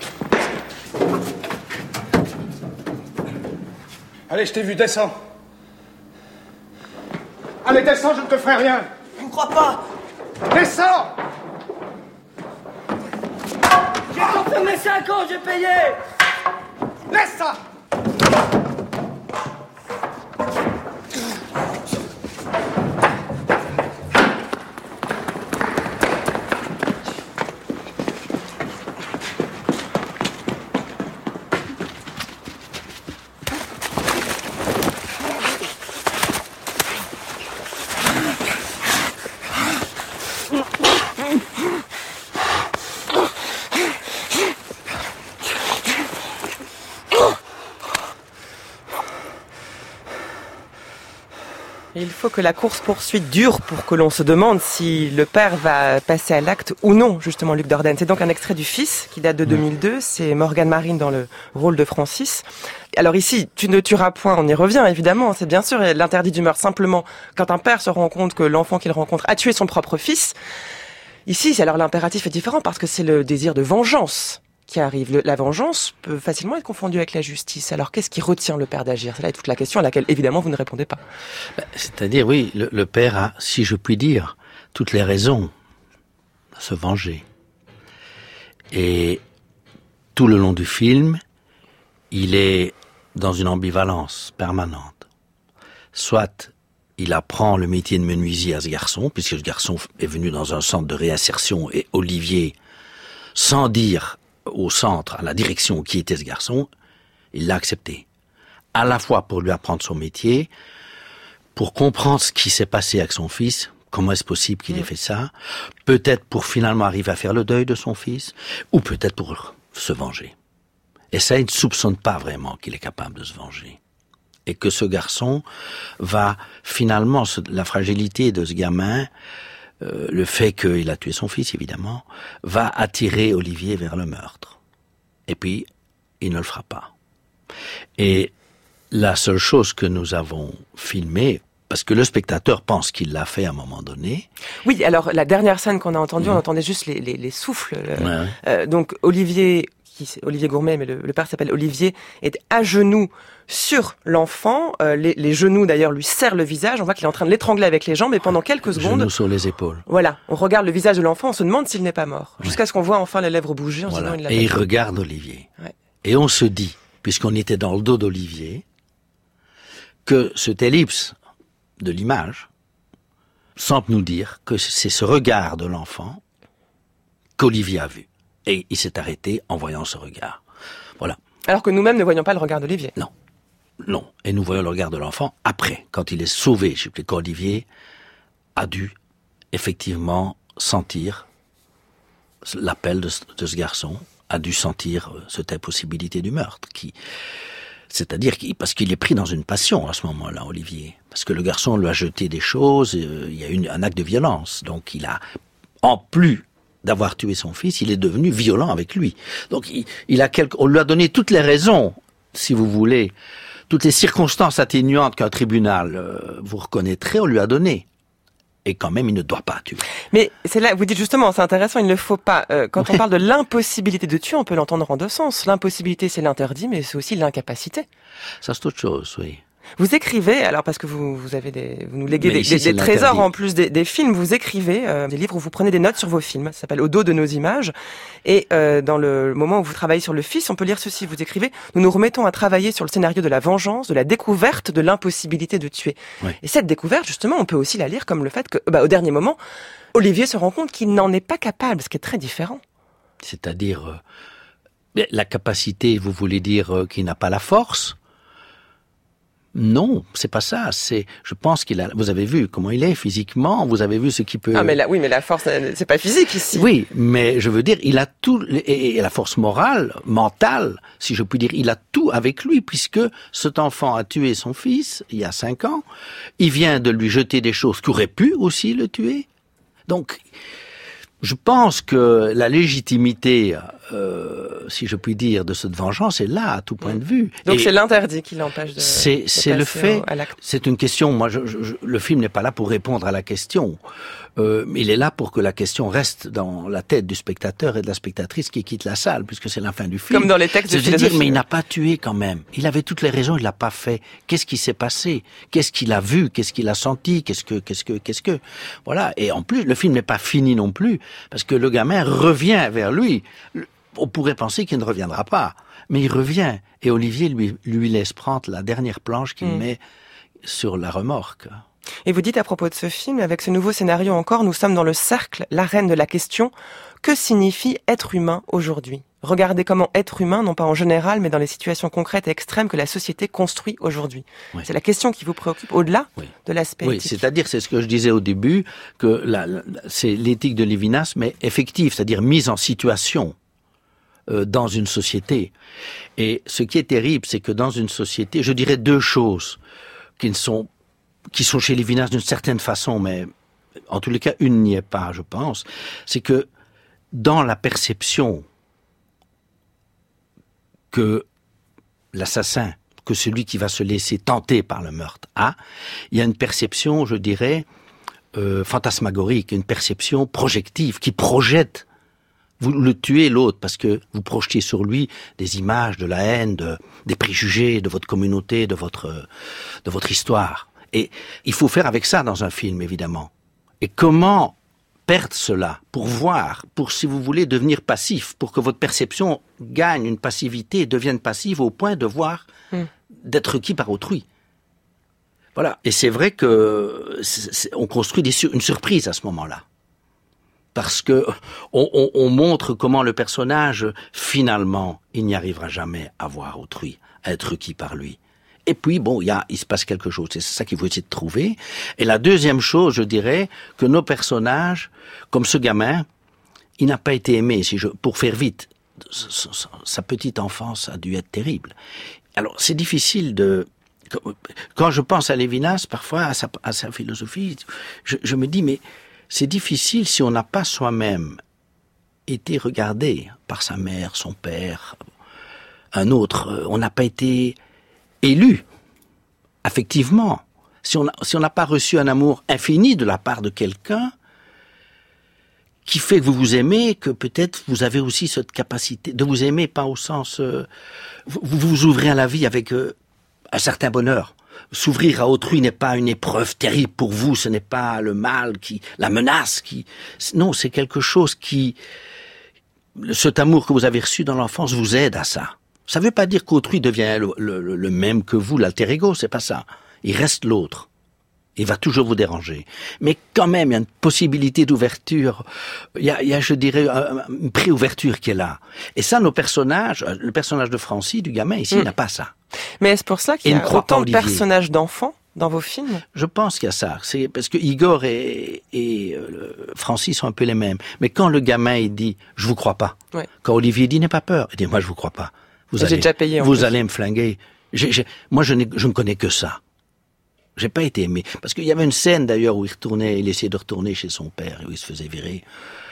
Allez, je t'ai vu, descends. Allez, descends, je ne te ferai rien. Je ne crois pas. Descends. J'ai compris mes cinq ans, j'ai payé. Laisse ça. Il faut que la course-poursuite dure pour que l'on se demande si le père va passer à l'acte ou non, justement, Luc Dardenne. C'est donc un extrait du Fils qui date de deux mille deux. C'est Morgane Marine dans le rôle de Francis. Alors ici, tu ne tueras point, on y revient évidemment, c'est bien sûr l'interdit du meurtre. Simplement, quand un père se rend compte que l'enfant qu'il rencontre a tué son propre fils, ici, alors l'impératif est différent parce que c'est le désir de vengeance qui arrive. La vengeance peut facilement être confondue avec la justice. Alors qu'est-ce qui retient le père d'agir ? C'est là toute la question à laquelle évidemment vous ne répondez pas. C'est-à-dire, oui, le, le père a, si je puis dire, toutes les raisons de se venger. Et tout le long du film, il est dans une ambivalence permanente. Soit il apprend le métier de menuisier à ce garçon, puisque ce garçon est venu dans un centre de réinsertion et Olivier, sans dire au centre, à la direction qui était ce garçon, Il l'a accepté. À la fois pour lui apprendre son métier, pour comprendre ce qui s'est passé avec son fils, comment est-ce possible qu'il ait fait ça, peut-être pour finalement arriver à faire le deuil de son fils, ou peut-être pour se venger. Et ça, il ne soupçonne pas vraiment qu'il est capable de se venger. Et que ce garçon va finalement, la fragilité de ce gamin, euh, le fait qu'il a tué son fils évidemment, va attirer Olivier vers le meurtre. Et puis, il ne le fera pas. Et la seule chose que nous avons filmée, parce que le spectateur pense qu'il l'a fait à un moment donné. Oui, alors la dernière scène qu'on a entendue, Mmh. on entendait juste les, les, les souffles. Ouais, ouais. Euh, donc Olivier, qui, Olivier Gourmet, mais le, le père s'appelle Olivier, est à genoux sur l'enfant. Euh, les, les genoux d'ailleurs lui serrent le visage. On voit qu'il est en train de l'étrangler avec les jambes et pendant quelques secondes... Genoux sur les épaules. Voilà, on regarde le visage de l'enfant, on se demande s'il n'est pas mort. Ouais. Jusqu'à ce qu'on voit enfin les lèvres bouger en se Voilà. disant il l'a Et pas il tué. regarde Olivier. Ouais. Et on se dit, puisqu'on était dans le dos d'Olivier, que cette ellipse de l'image semble nous dire que c'est ce regard de l'enfant qu'Olivier a vu. Et il s'est arrêté en voyant ce regard. Voilà. Alors que nous-mêmes ne voyons pas le regard d'Olivier. Non. Non. Et nous voyons le regard de l'enfant après, quand il est sauvé. Je sais plus, quand Olivier a dû effectivement sentir l'appel de ce, de ce garçon, a dû sentir cette impossibilité du meurtre, qui, c'est-à-dire qu'il, parce qu'il est pris dans une passion à ce moment-là, Olivier, parce que le garçon lui a jeté des choses, euh, il y a eu un acte de violence, donc il a, en plus d'avoir tué son fils, il est devenu violent avec lui. Donc il, il a quelque, on lui a donné toutes les raisons, si vous voulez, toutes les circonstances atténuantes qu'un tribunal euh, vous reconnaîtrait, on lui a donné. Et quand même, il ne doit pas tuer. Mais c'est là, vous dites justement, c'est intéressant, il ne faut pas. Euh, quand on parle de l'impossibilité de tuer, on peut l'entendre en deux sens. L'impossibilité, c'est l'interdit, mais c'est aussi l'incapacité. Ça, c'est autre chose, oui. Vous écrivez, alors parce que vous, vous avez des, vous nous léguez Mais des, ici, des, c'est des trésors l'interdit. en plus des, des films. Vous écrivez euh, des livres où vous prenez des notes sur vos films. Ça s'appelle Au dos de nos images. Et euh, dans le moment où vous travaillez sur le fils, on peut lire ceci. Vous écrivez: nous nous remettons à travailler sur le scénario de la vengeance, de la découverte de l'impossibilité de tuer. Oui. Et cette découverte, justement, on peut aussi la lire comme le fait que, bah, au dernier moment, Olivier se rend compte qu'il n'en est pas capable, ce qui est très différent. C'est-à-dire, euh, la capacité, vous voulez dire euh, qu'il n'a pas la force? Non, c'est pas ça. C'est, je pense qu'il a. Vous avez vu comment il est physiquement. Vous avez vu ce qu'il peut. Ah, mais là, oui, mais la force, c'est pas physique ici. Oui, mais je veux dire, il a tout, et, et la force morale, mentale, si je puis dire, il a tout avec lui, puisque cet enfant a tué son fils il y a cinq ans. Il vient de lui jeter des choses qui auraient pu aussi le tuer. Donc, je pense que la légitimité, euh, si je puis dire, de cette vengeance est là, à tout point de vue. Donc Et c'est l'interdit qui l'empêche de. C'est, de c'est le passer fait. au- à l'acte. C'est une question. Moi, je, je, je- le film n'est pas là pour répondre à la question. Euh, mais il est là pour que la question reste dans la tête du spectateur et de la spectatrice qui quitte la salle, puisque c'est la fin du film. Comme dans les textes de C'est de dire, philosophie. mais il n'a pas tué quand même. Il avait toutes les raisons, il l'a pas fait. Qu'est-ce qui s'est passé? Qu'est-ce qu'il a vu? Qu'est-ce qu'il a senti? Qu'est-ce que, qu'est-ce que, qu'est-ce que, voilà. Et en plus, le film n'est pas fini non plus, parce que le gamin revient vers lui. On pourrait penser qu'il ne reviendra pas, mais il revient. Et Olivier lui, lui laisse prendre la dernière planche qu'il Mm. met sur la remorque. Et vous dites à propos de ce film, avec ce nouveau scénario encore, nous sommes dans le cercle, l'arène de la question. Que signifie être humain aujourd'hui? Regardez comment être humain, non pas en général, mais dans les situations concrètes et extrêmes que la société construit aujourd'hui. Oui. C'est la question qui vous préoccupe au-delà Oui. de l'aspect Oui, éthique. c'est-à-dire, c'est ce que je disais au début, que la, la- c'est l'éthique de Lévinas, mais effective, c'est-à-dire mise en situation euh, dans une société. Et ce qui est terrible, c'est que dans une société, je dirais deux choses qui ne sont, qui sont chez Lévinas d'une certaine façon, mais en tous les cas, une n'y est pas, je pense. C'est que dans la perception que l'assassin, que celui qui va se laisser tenter par le meurtre a, il y a une perception, je dirais, euh, fantasmagorique, une perception projective qui projette. Vous le tuez l'autre parce que vous projetez sur lui des images de la haine, de, des préjugés de votre communauté, de votre, de votre histoire. Et il faut faire avec ça dans un film, évidemment. Et comment perdre cela pour voir, pour, si vous voulez, devenir passif, pour que votre perception gagne une passivité et devienne passive au point de voir, Mm. d'être requis par autrui. Voilà. Et c'est vrai que c'est, c'est, on construit des sur, une surprise à ce moment-là. Parce que on, on, on montre comment le personnage, finalement, il n'y arrivera jamais à voir autrui, à être requis par lui. Et puis, bon, il y a, il se passe quelque chose. C'est ça qu'il faut essayer de trouver. Et la deuxième chose, je dirais, que nos personnages, comme ce gamin, il n'a pas été aimé, si je, pour faire vite. Sa petite enfance a dû être terrible. Alors, c'est difficile de... Quand je pense à Lévinas, parfois, à sa, à sa philosophie, je, je me dis, mais c'est difficile si on n'a pas soi-même été regardé par sa mère, son père, un autre. On n'a pas été élu, affectivement. Si on si on n'a pas reçu un amour infini de la part de quelqu'un, qui fait que vous vous aimez, que peut-être vous avez aussi cette capacité de vous aimer, pas au sens... Euh, vous vous ouvrez à la vie avec euh, un certain bonheur. S'ouvrir à autrui n'est pas une épreuve terrible pour vous, ce n'est pas le mal, qui, la menace. qui. Non, c'est quelque chose qui... Cet amour que vous avez reçu dans l'enfance vous aide à ça. Ça ne veut pas dire qu'autrui devient le, le, le même que vous, l'alter ego, c'est pas ça. Il reste l'autre. Il va toujours vous déranger. Mais quand même, il y a une possibilité d'ouverture. Il y a, il y a je dirais, une pré-ouverture qui est là. Et ça, nos personnages, le personnage de Francis, du gamin, ici, mmh. il n'a pas ça. Mais est-ce pour ça qu'il y a autant de personnages d'enfants dans vos films? Je pense qu'il y a ça. C'est parce que Igor et, et euh, Francis sont un peu les mêmes. Mais quand le gamin, il dit « je vous crois pas ouais. », quand Olivier dit « n'aie pas peur », il dit « moi, je vous crois pas ». Vous allez, déjà payé, vous allez me flinguer. J'ai, j'ai, moi, je, je ne connais que ça. J'ai pas été aimé. Parce qu'il y avait une scène, d'ailleurs, où il retournait, il essayait de retourner chez son père, et où il se faisait virer,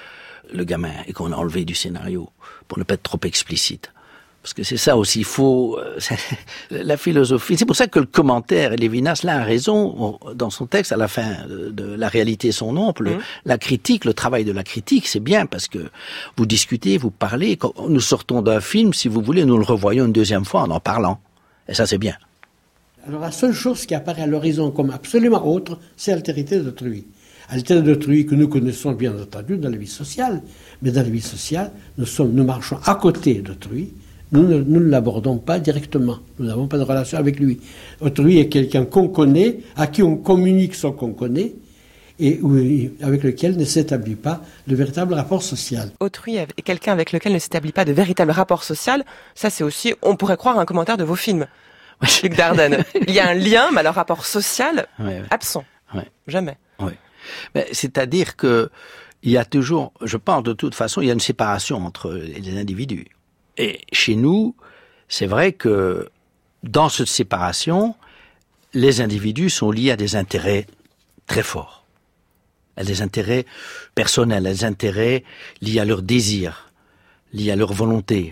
le gamin, et qu'on a enlevé du scénario, pour ne pas être trop explicite. Parce que c'est ça aussi, il faut... Euh, la philosophie... C'est pour ça que le commentaire, et Lévinas, là, a raison, dans son texte, à la fin de La réalité, son ombre, mmh. la critique, le travail de la critique, c'est bien, parce que vous discutez, vous parlez, quand nous sortons d'un film, si vous voulez, nous le revoyons une deuxième fois en en parlant. Et ça, c'est bien. Alors la seule chose qui apparaît à l'horizon comme absolument autre, c'est l'altérité d'autrui. Altérité d'autrui que nous connaissons bien entendu dans la vie sociale, mais dans la vie sociale, nous, sommes, nous marchons à côté d'autrui, nous ne, nous ne l'abordons pas directement, nous n'avons pas de relation avec lui. Autrui est quelqu'un qu'on connaît, à qui on communique ce qu'on connaît, et avec lequel ne s'établit pas de véritable rapport social. Autrui est quelqu'un avec lequel ne s'établit pas de véritable rapport social, ça c'est aussi, on pourrait croire, un commentaire de vos films. Luc Dardenne. Il y a un lien, mais le rapport social, ouais, ouais. absent. Ouais. Jamais. Ouais. Mais c'est-à-dire que il y a toujours, je pense de toute façon, il y a une séparation entre les individus. Et chez nous, c'est vrai que dans cette séparation, les individus sont liés à des intérêts très forts. À des intérêts personnels, à des intérêts liés à leur désir, liés à leur volonté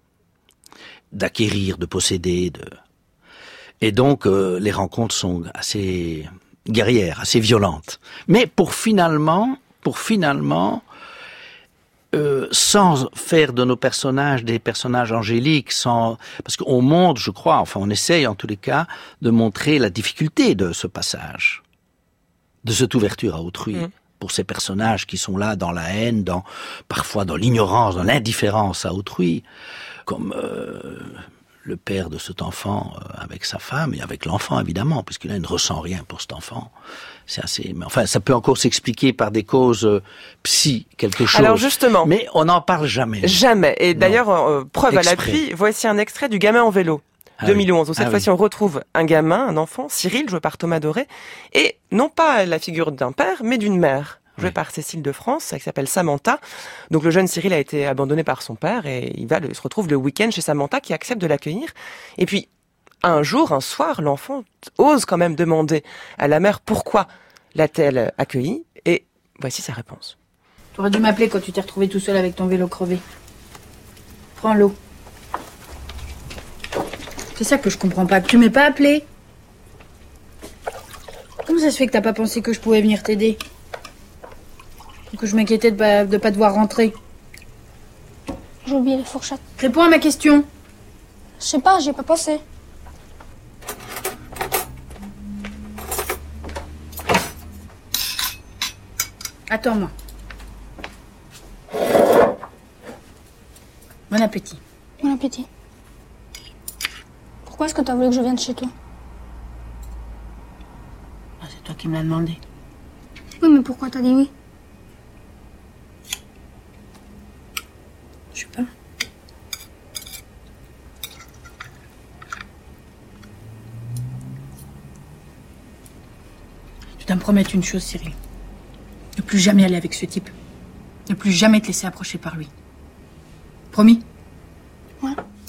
d'acquérir, de posséder, de... Et donc, euh, les rencontres sont assez guerrières, assez violentes. Mais pour finalement, pour finalement, euh, sans faire de nos personnages des personnages angéliques, sans, parce qu'on montre, je crois, enfin on essaye en tous les cas, de montrer la difficulté de ce passage, de cette ouverture à autrui. Mmh. Pour ces personnages qui sont là dans la haine, dans parfois dans l'ignorance, dans l'indifférence à autrui, comme... Euh, le père de cet enfant euh, avec sa femme et avec l'enfant évidemment, puisque là il ne ressent rien pour cet enfant. C'est assez, mais enfin ça peut encore s'expliquer par des causes euh, psy, quelque chose. Alors justement, mais on n'en parle jamais. Jamais. Et d'ailleurs, euh, preuve Exprès. à l'appui, voici un extrait du Gamin en vélo. Ah deux mille onze, où cette ah fois-ci oui. on retrouve un gamin, un enfant, Cyril, joué par Thomas Doré, et non pas la figure d'un père, mais d'une mère. Joué oui. par Cécile de France, qui s'appelle Samantha. Donc le jeune Cyril a été abandonné par son père et il va le, se retrouve le week-end chez Samantha qui accepte de l'accueillir. Et puis un jour, un soir, l'enfant ose quand même demander à la mère pourquoi l'a-t-elle accueillie. Et voici sa réponse. Tu aurais dû m'appeler quand tu t'es retrouvé tout seul avec ton vélo crevé. Prends l'eau. C'est ça que je comprends pas, que tu m'aies pas appelé. Comment ça se fait que t'as pas pensé que je pouvais venir t'aider ? Que je m'inquiétais de pas, de pas devoir rentrer. J'ai oublié les fourchettes. Réponds à ma question. Je sais pas, j'ai pas pensé. Attends-moi. Bon appétit. Bon appétit. Pourquoi est-ce que t'as voulu que je vienne chez toi ? Ah, c'est toi qui me l'as demandé. Oui, mais pourquoi t'as dit oui ? Je sais pas. Je dois me promettre une chose, Cyril. Ne plus jamais aller avec ce type. Ne plus jamais te laisser approcher par lui. Promis? Ouais.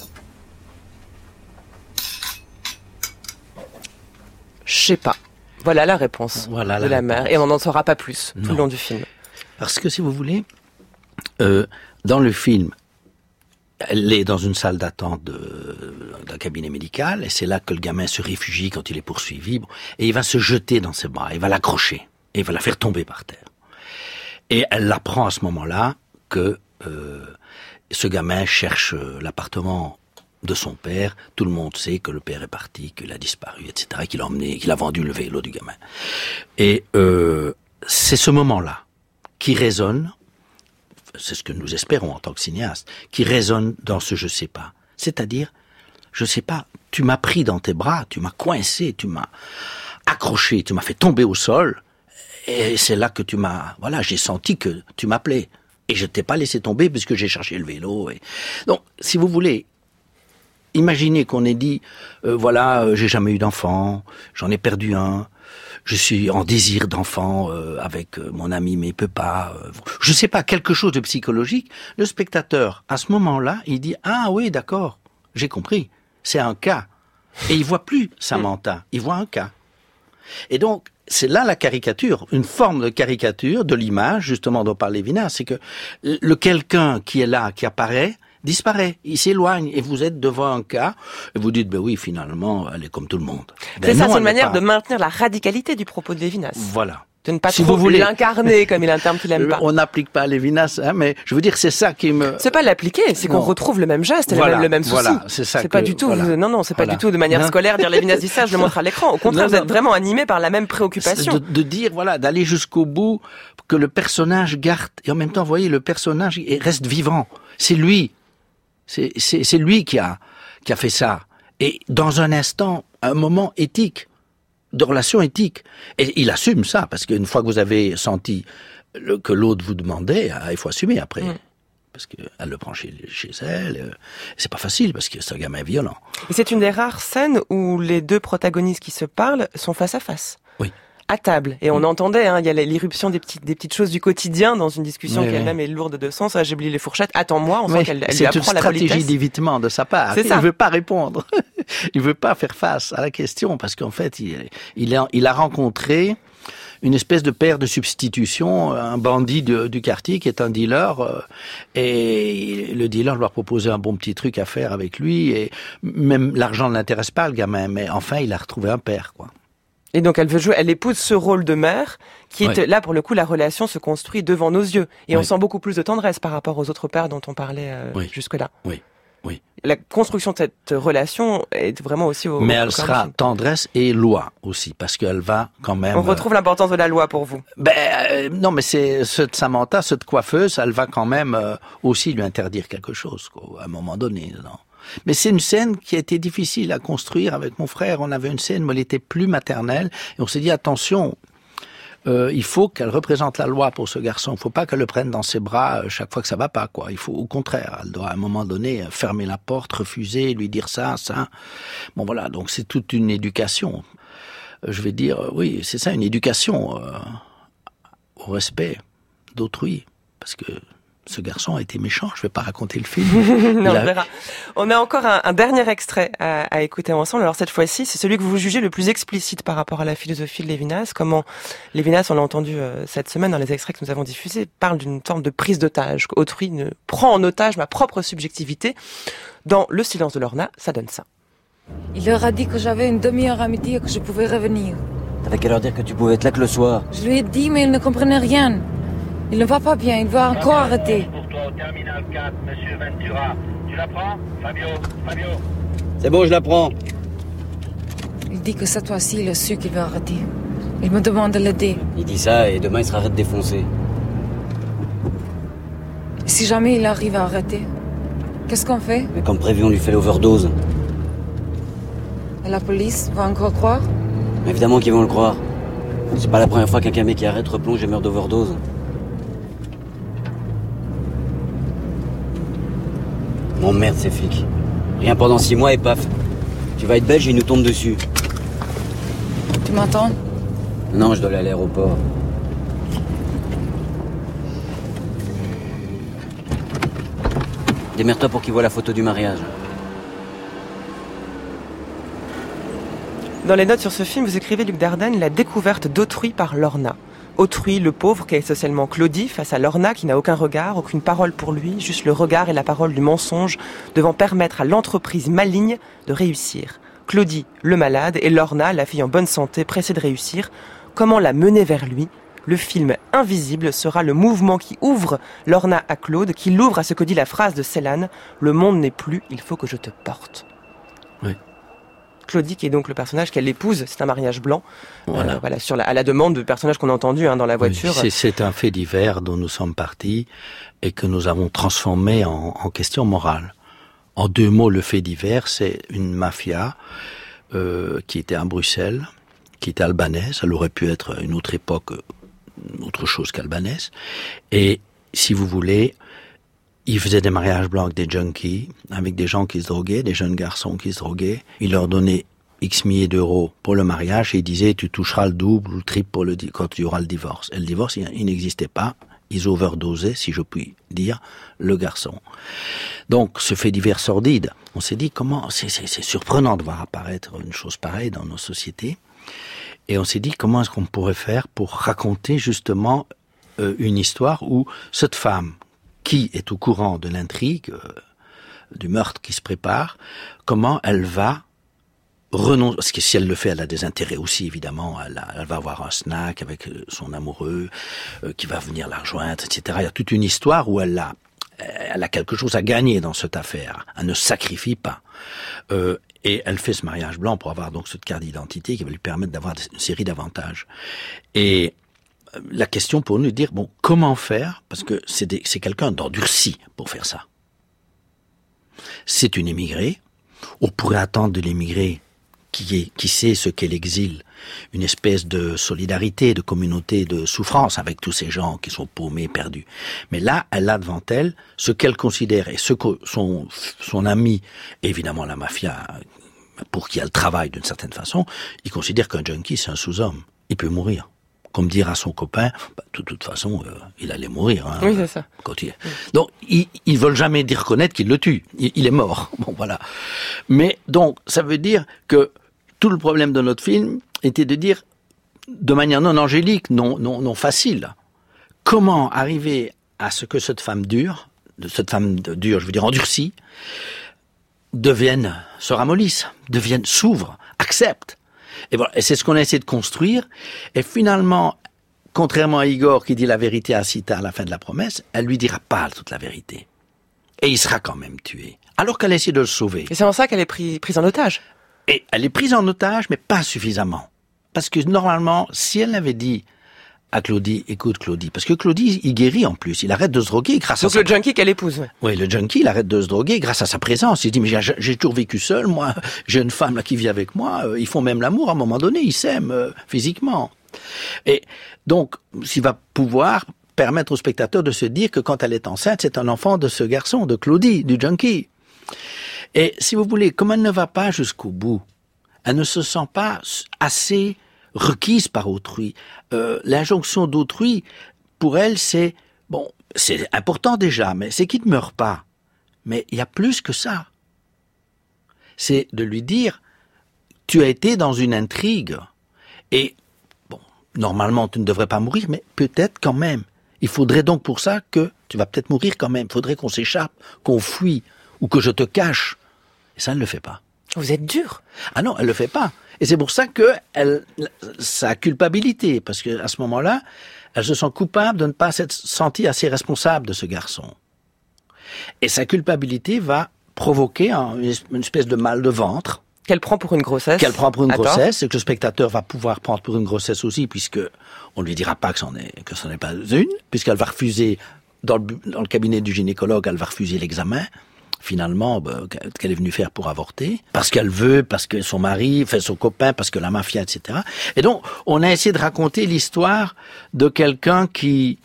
Je sais pas. Voilà la réponse voilà de la, la mère. Et on n'en saura pas plus non. tout le long du film. Parce que si vous voulez, euh, dans le film, elle est dans une salle d'attente de, d'un cabinet médical, et c'est là que le gamin se réfugie quand il est poursuivi, et il va se jeter dans ses bras, il va l'accrocher, et il va la faire tomber par terre. Et elle apprend à ce moment-là que euh, ce gamin cherche l'appartement de son père. Tout le monde sait que le père est parti, qu'il a disparu, et cetera, qu'il a emmené, qu'il a vendu le vélo du gamin. Et euh, c'est ce moment-là qui résonne, c'est ce que nous espérons en tant que cinéastes, qui résonne dans ce « je sais pas ». C'est-à-dire, je sais pas, tu m'as pris dans tes bras, tu m'as coincé, tu m'as accroché, tu m'as fait tomber au sol, et c'est là que tu m'as... Voilà, j'ai senti que tu m'appelais. Et je t'ai pas laissé tomber puisque j'ai cherché le vélo. Et... Donc, si vous voulez, imaginez qu'on ait dit, euh, voilà, euh, j'ai jamais eu d'enfant, j'en ai perdu un, je suis en désir d'enfant euh, avec euh, mon ami, mais il peut pas... Euh, je sais pas, quelque chose de psychologique. Le spectateur, à ce moment-là, il dit, ah oui, d'accord, j'ai compris, c'est un cas. Et il voit plus Samantha, il voit un cas. Et donc, c'est là la caricature, une forme de caricature de l'image, justement, dont parle Lévinas, c'est que le quelqu'un qui est là, qui apparaît, disparaît, il s'éloigne, et vous êtes devant un cas, et vous dites, ben oui, finalement, elle est comme tout le monde. Ben c'est ça, non, c'est une manière pas... de maintenir la radicalité du propos de Lévinas. Voilà. De ne pas si trop vous voulez l'incarner, comme il a un terme qu'il aime pas. On n'applique pas Lévinas, hein, mais je veux dire, c'est ça qui me... C'est pas l'appliquer, c'est qu'on retrouve le même geste, voilà, le, même, le même souci. Voilà, c'est ça c'est que, pas du tout, voilà. vous, non, non, c'est pas voilà. du tout de manière non. scolaire, dire Lévinas dit ça, je le montre à l'écran. Au contraire, non, vous êtes non. vraiment animé par la même préoccupation. De, de dire, voilà, d'aller jusqu'au bout, que le personnage garde, et en même temps, vous voyez, le personnage reste vivant. C'est lui. C'est, c'est, c'est lui qui a, qui a fait ça. Et dans un instant, un moment éthique, de relation éthique. Et il assume ça, parce qu'une fois que vous avez senti le, que l'autre vous demandait, ah, il faut assumer après. Mm. Parce qu'elle le prend chez, chez elle. Euh, c'est pas facile, parce que c'est un gamin violent. Et c'est une des rares scènes où les deux protagonistes qui se parlent sont face à face. Oui. À table. Et on mmh. entendait, hein, il y a l'irruption des petites, des petites choses du quotidien dans une discussion oui, qui elle-même oui. est lourde de sens. Ah, j'ai oublié les fourchettes. Attends-moi. On oui, sent qu'elle elle lui apprend la politesse. C'est une stratégie d'évitement de sa part. C'est il ça. ne veut pas répondre. Il veut pas faire face à la question parce qu'en fait, il, il, a, il a rencontré une espèce de père de substitution, un bandit de, du quartier qui est un dealer, euh, et le dealer lui a proposé un bon petit truc à faire avec lui, et même l'argent ne l'intéresse pas, le gamin, mais enfin, il a retrouvé un père, quoi. Et donc elle veut jouer, elle épouse ce rôle de mère, qui est oui. là pour le coup la relation se construit devant nos yeux, et oui. on sent beaucoup plus de tendresse par rapport aux autres pères dont on parlait euh, oui. jusque-là. Oui, oui. La construction de cette relation est vraiment aussi au. Mais elle au sera tendresse et loi aussi, parce qu'elle va quand même. On retrouve euh... l'importance de la loi pour vous. Ben euh, non, mais c'est cette Samantha, cette coiffeuse, elle va quand même euh, aussi lui interdire quelque chose, quoi, à un moment donné, non. Mais c'est une scène qui a été difficile à construire avec mon frère. On avait une scène où elle était plus maternelle et on s'est dit attention, euh, il faut qu'elle représente la loi pour ce garçon. Il ne faut pas qu'elle le prenne dans ses bras chaque fois que ça va pas, quoi. Il faut au contraire, elle doit à un moment donné fermer la porte, refuser, lui dire ça, ça. Bon voilà, donc c'est toute une éducation. Je vais dire oui, c'est ça, une éducation euh, au respect d'autrui, parce que ce garçon a été méchant, je ne vais pas raconter le film. non, a... on verra. On a encore un, un dernier extrait à, à écouter ensemble. Alors cette fois-ci, c'est celui que vous jugez le plus explicite par rapport à la philosophie de Lévinas. Comment Lévinas, on l'a entendu euh, cette semaine dans les extraits que nous avons diffusés, parle d'une forme de prise d'otage. Autrui ne prend en otage ma propre subjectivité. Dans Le silence de Lorna, ça donne ça. Il leur a dit que j'avais une demi-heure à midi et que je pouvais revenir. T'avais qu'à leur dire que tu pouvais être là que le soir. Je lui ai dit, mais il ne comprenait rien. Il ne va pas bien, il va encore arrêter. Pour toi au terminal quatre, monsieur Ventura. Tu la prends, Fabio, Fabio. C'est bon, je la prends. Il dit que cette fois-ci, il a su qu'il va arrêter. Il me demande de l'aider. Il dit ça et demain il sera arrêté défoncé. Et si jamais il arrive à arrêter, qu'est-ce qu'on fait? Mais comme prévu, on lui fait l'overdose. Et la police va encore croire? Mais évidemment qu'ils vont le croire. C'est pas la première fois qu'un mec qui arrête, replonge et meurt d'overdose. M'emmerde ces flics. Rien pendant six mois et paf. Tu vas être belge et ils nous tombent dessus. Tu m'entends? Non, je dois aller à l'aéroport. Démerde-toi pour qu'il voit la photo du mariage. Dans les notes sur ce film, vous écrivez, Luc Dardenne, la découverte d'autrui par Lorna. Autrui, le pauvre, qui est socialement Claudie, face à Lorna, qui n'a aucun regard, aucune parole pour lui, juste le regard et la parole du mensonge, devant permettre à l'entreprise maligne de réussir. Claudie, le malade, et Lorna, la fille en bonne santé, pressée de réussir. Comment la mener vers lui ? Le film Invisible sera le mouvement qui ouvre Lorna à Claude, qui l'ouvre à ce que dit la phrase de Célan, « Le monde n'est plus, il faut que je te porte ». Oui. Claudie, qui est donc le personnage qu'elle épouse, c'est un mariage blanc, voilà. Euh, voilà, sur la, à la demande du personnage qu'on a entendu hein, dans la voiture. Oui, c'est, c'est un fait divers dont nous sommes partis et que nous avons transformé en, en question morale. En deux mots, le fait divers, c'est une mafia euh, qui était à Bruxelles, qui était albanaise. Elle aurait pu être à une autre époque autre chose qu'albanaise. Et si vous voulez, ils faisaient des mariages blancs avec des junkies, avec des gens qui se droguaient, des jeunes garçons qui se droguaient. Ils leur donnaient X milliers d'euros pour le mariage et ils disaient tu toucheras le double ou le triple pour le, quand il y aura le divorce. Et le divorce, il, il n'existait pas. Ils overdosaient, si je puis dire, le garçon. Donc, ce fait divers sordide, on s'est dit comment, c'est, c'est, c'est surprenant de voir apparaître une chose pareille dans nos sociétés. Et on s'est dit comment est-ce qu'on pourrait faire pour raconter justement euh, une histoire où cette femme qui est au courant de l'intrigue, euh, du meurtre qui se prépare, comment elle va renoncer, parce que si elle le fait, elle a des intérêts aussi, évidemment, elle, a, elle va avoir un snack avec son amoureux, euh, qui va venir la rejoindre, et cetera. Il y a toute une histoire où elle a, elle a quelque chose à gagner dans cette affaire. Elle ne sacrifie pas. Euh, et elle fait ce mariage blanc pour avoir donc cette carte d'identité qui va lui permettre d'avoir une série d'avantages. Et la question pour nous est de dire, bon, comment faire? Parce que c'est, des, c'est quelqu'un d'endurci pour faire ça. C'est une émigrée. On pourrait attendre de l'émigrée qui, est, qui sait ce qu'est l'exil, une espèce de solidarité, de communauté, de souffrance avec tous ces gens qui sont paumés, perdus. Mais là, elle a devant elle ce qu'elle considère et ce que son, son ami, évidemment la mafia, pour qui elle travaille d'une certaine façon, il considère qu'un junkie, c'est un sous-homme. Il peut mourir. Comme dire à son copain, bah, de toute façon, euh, il allait mourir. Hein, oui, c'est ça. Quand il... Donc, ils, ils veulent jamais dire reconnaître qu'il le tue. Il, il est mort. Bon, voilà. Mais donc, ça veut dire que tout le problème de notre film était de dire, de manière non angélique, non, non, non facile, comment arriver à ce que cette femme dure, cette femme dure, je veux dire endurcie, devienne, se ramollisse, devienne, s'ouvre, accepte. Et voilà, et c'est ce qu'on a essayé de construire. Et finalement, contrairement à Igor qui dit la vérité à Sita à la fin de la promesse, elle lui dira pas toute la vérité. Et il sera quand même tué. Alors qu'elle essaie de le sauver. Et c'est en ça qu'elle est prise, prise en otage. Et elle est prise en otage, mais pas suffisamment. Parce que normalement, si elle avait dit à Claudie, écoute Claudie, parce que Claudie, il guérit en plus, il arrête de se droguer grâce Donc à sa... Donc le junkie qu'elle épouse. Ouais. Oui, le junkie, il arrête de se droguer grâce à sa présence. Il dit, mais j'ai, j'ai toujours vécu seul, moi, j'ai une femme là qui vit avec moi, euh, ils font même l'amour à un moment donné, ils s'aiment euh, physiquement. Et donc, s'il va pouvoir permettre au spectateur de se dire que quand elle est enceinte, c'est un enfant de ce garçon, de Claudie, du junkie. Et si vous voulez, comme elle ne va pas jusqu'au bout, elle ne se sent pas assez requise par autrui. Euh, l'injonction d'autrui, pour elle, c'est, bon, c'est important déjà, mais c'est qu'il ne meurt pas. Mais il y a plus que ça. C'est de lui dire, tu as été dans une intrigue, et, bon, normalement, tu ne devrais pas mourir, mais peut-être quand même. Il faudrait donc pour ça que tu vas peut-être mourir quand même. Il faudrait qu'on s'échappe, qu'on fuit, ou que je te cache. Et ça, elle ne le fait pas. Vous êtes dur. Ah non, elle le fait pas. Et c'est pour ça que elle, sa culpabilité, parce que à ce moment-là, elle se sent coupable de ne pas s'être sentie assez responsable de ce garçon. Et sa culpabilité va provoquer un, une espèce de mal de ventre. Qu'elle prend pour une grossesse. Qu'elle prend pour une Attends. grossesse, et que le spectateur va pouvoir prendre pour une grossesse aussi, puisque on lui dira pas que c'en est, que c'en est pas une, puisqu'elle va refuser, dans le, dans le cabinet du gynécologue, elle va refuser l'examen. Finalement, ben, qu'elle est venue faire pour avorter, parce qu'elle veut, parce que son mari, fait son copain, parce que la mafia, et cetera. Et donc, on a essayé de raconter l'histoire de quelqu'un qui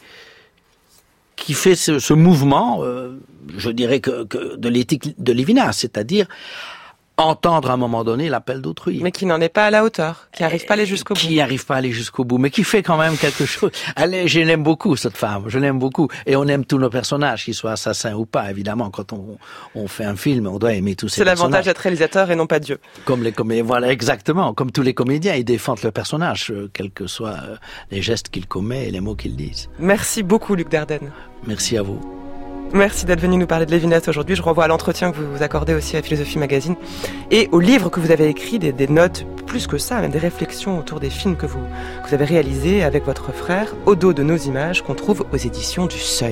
qui fait ce, ce mouvement, euh, je dirais que, que de l'éthique de Lévinas, c'est-à-dire entendre à un moment donné l'appel d'autrui. Mais qui n'en est pas à la hauteur, qui n'arrive pas à aller jusqu'au bout. Qui n'arrive pas à aller jusqu'au bout, mais qui fait quand même quelque chose. Allez, je l'aime beaucoup, cette femme, je l'aime beaucoup. Et on aime tous nos personnages, qu'ils soient assassins ou pas, évidemment. Quand on, on fait un film, on doit aimer tous ces C'est personnages. l'avantage d'être réalisateur et non pas Dieu. Comme les comédiens, voilà, exactement. Comme tous les comédiens, ils défendent leur personnage, euh, quels que soient euh, les gestes qu'ils commettent et les mots qu'ils disent. Merci beaucoup, Luc Dardenne. Merci à vous. Merci d'être venu nous parler de Lévinas aujourd'hui. Je renvoie à l'entretien que vous vous accordez aussi à Philosophie Magazine et au livre que vous avez écrit, des, des notes, plus que ça, même des réflexions autour des films que vous, que vous avez réalisés avec votre frère, Au dos de nos images, qu'on trouve aux éditions du Seuil.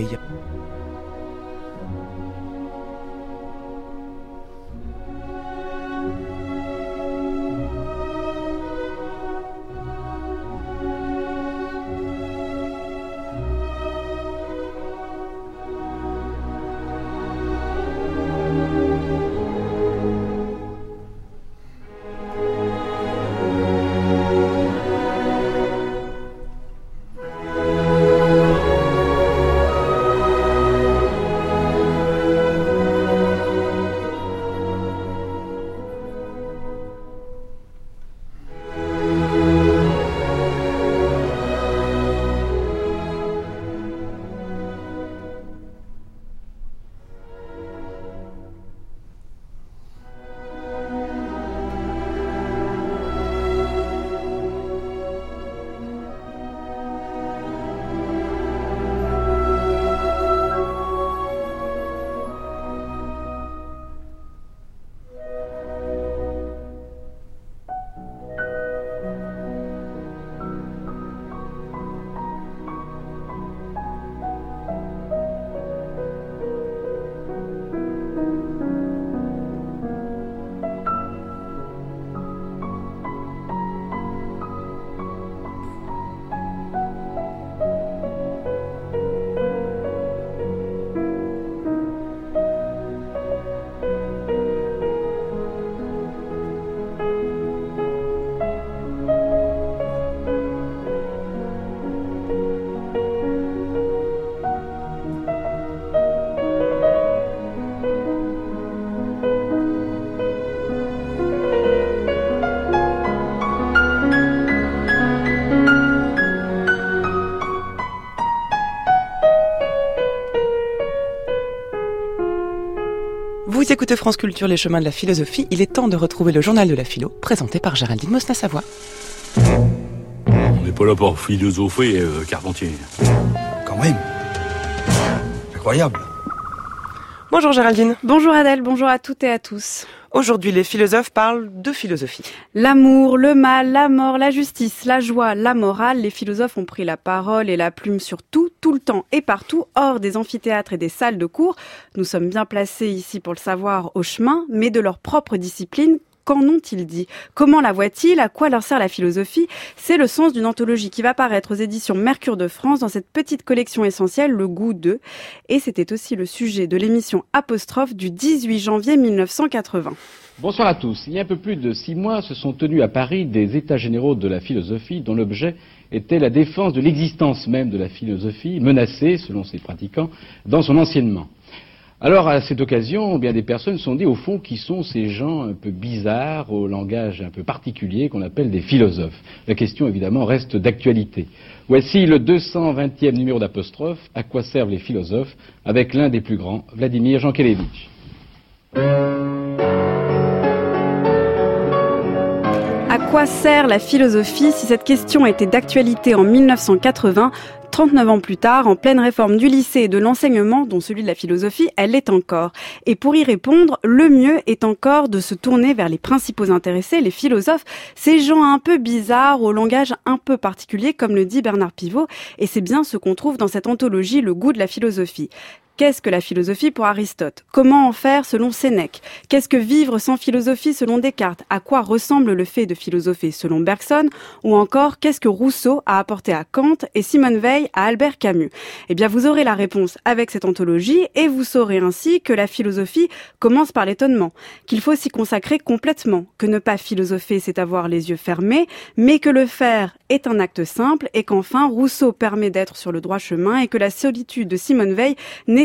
Vous écoutez France Culture, les chemins de la philosophie. Il est temps de retrouver le journal de la philo, présenté par Géraldine Mosna-Savoie. On n'est pas là pour philosopher, euh, Carpentier. Quand même. C'est incroyable. Bonjour Géraldine. Bonjour Adèle, bonjour à toutes et à tous. Aujourd'hui, les philosophes parlent de philosophie. L'amour, le mal, la mort, la justice, la joie, la morale, les philosophes ont pris la parole et la plume sur tout, tout le temps et partout, hors des amphithéâtres et des salles de cours. Nous sommes bien placés ici pour le savoir au chemin, mais de leur propre discipline. Qu'en ont-ils dit? Comment la voient-ils? À quoi leur sert la philosophie? C'est le sens d'une anthologie qui va paraître aux éditions Mercure de France dans cette petite collection essentielle, Le Goût de. Et c'était aussi le sujet de l'émission Apostrophe du dix-huit janvier mille neuf cent quatre-vingts. Bonsoir à tous. Il y a un peu plus de six mois se sont tenus à Paris des États généraux de la philosophie dont l'objet était la défense de l'existence même de la philosophie, menacée, selon ses pratiquants, dans son enseignement. Alors, à cette occasion, bien des personnes se sont dit, au fond, qui sont ces gens un peu bizarres, au langage un peu particulier, qu'on appelle des philosophes. La question, évidemment, reste d'actualité. Voici le deux cent vingtième numéro d'Apostrophe, À quoi servent les philosophes, avec l'un des plus grands, Vladimir Jankélévitch. À quoi sert la philosophie? Si cette question était d'actualité en mille neuf cent quatre-vingts, trente-neuf ans plus tard, en pleine réforme du lycée et de l'enseignement, dont celui de la philosophie, elle l'est encore. Et pour y répondre, le mieux est encore de se tourner vers les principaux intéressés, les philosophes, ces gens un peu bizarres, au langage un peu particulier, comme le dit Bernard Pivot, et c'est bien ce qu'on trouve dans cette anthologie, Le Goût de la philosophie. Qu'est-ce que la philosophie pour Aristote? Comment en faire selon Sénèque? Qu'est-ce que vivre sans philosophie selon Descartes? À quoi ressemble le fait de philosopher selon Bergson? Ou encore, qu'est-ce que Rousseau a apporté à Kant et Simone Veil à Albert Camus? Eh bien, vous aurez la réponse avec cette anthologie et vous saurez ainsi que la philosophie commence par l'étonnement, qu'il faut s'y consacrer complètement, que ne pas philosopher c'est avoir les yeux fermés, mais que le faire est un acte simple et qu'enfin Rousseau permet d'être sur le droit chemin et que la solitude de Simone Veil n'est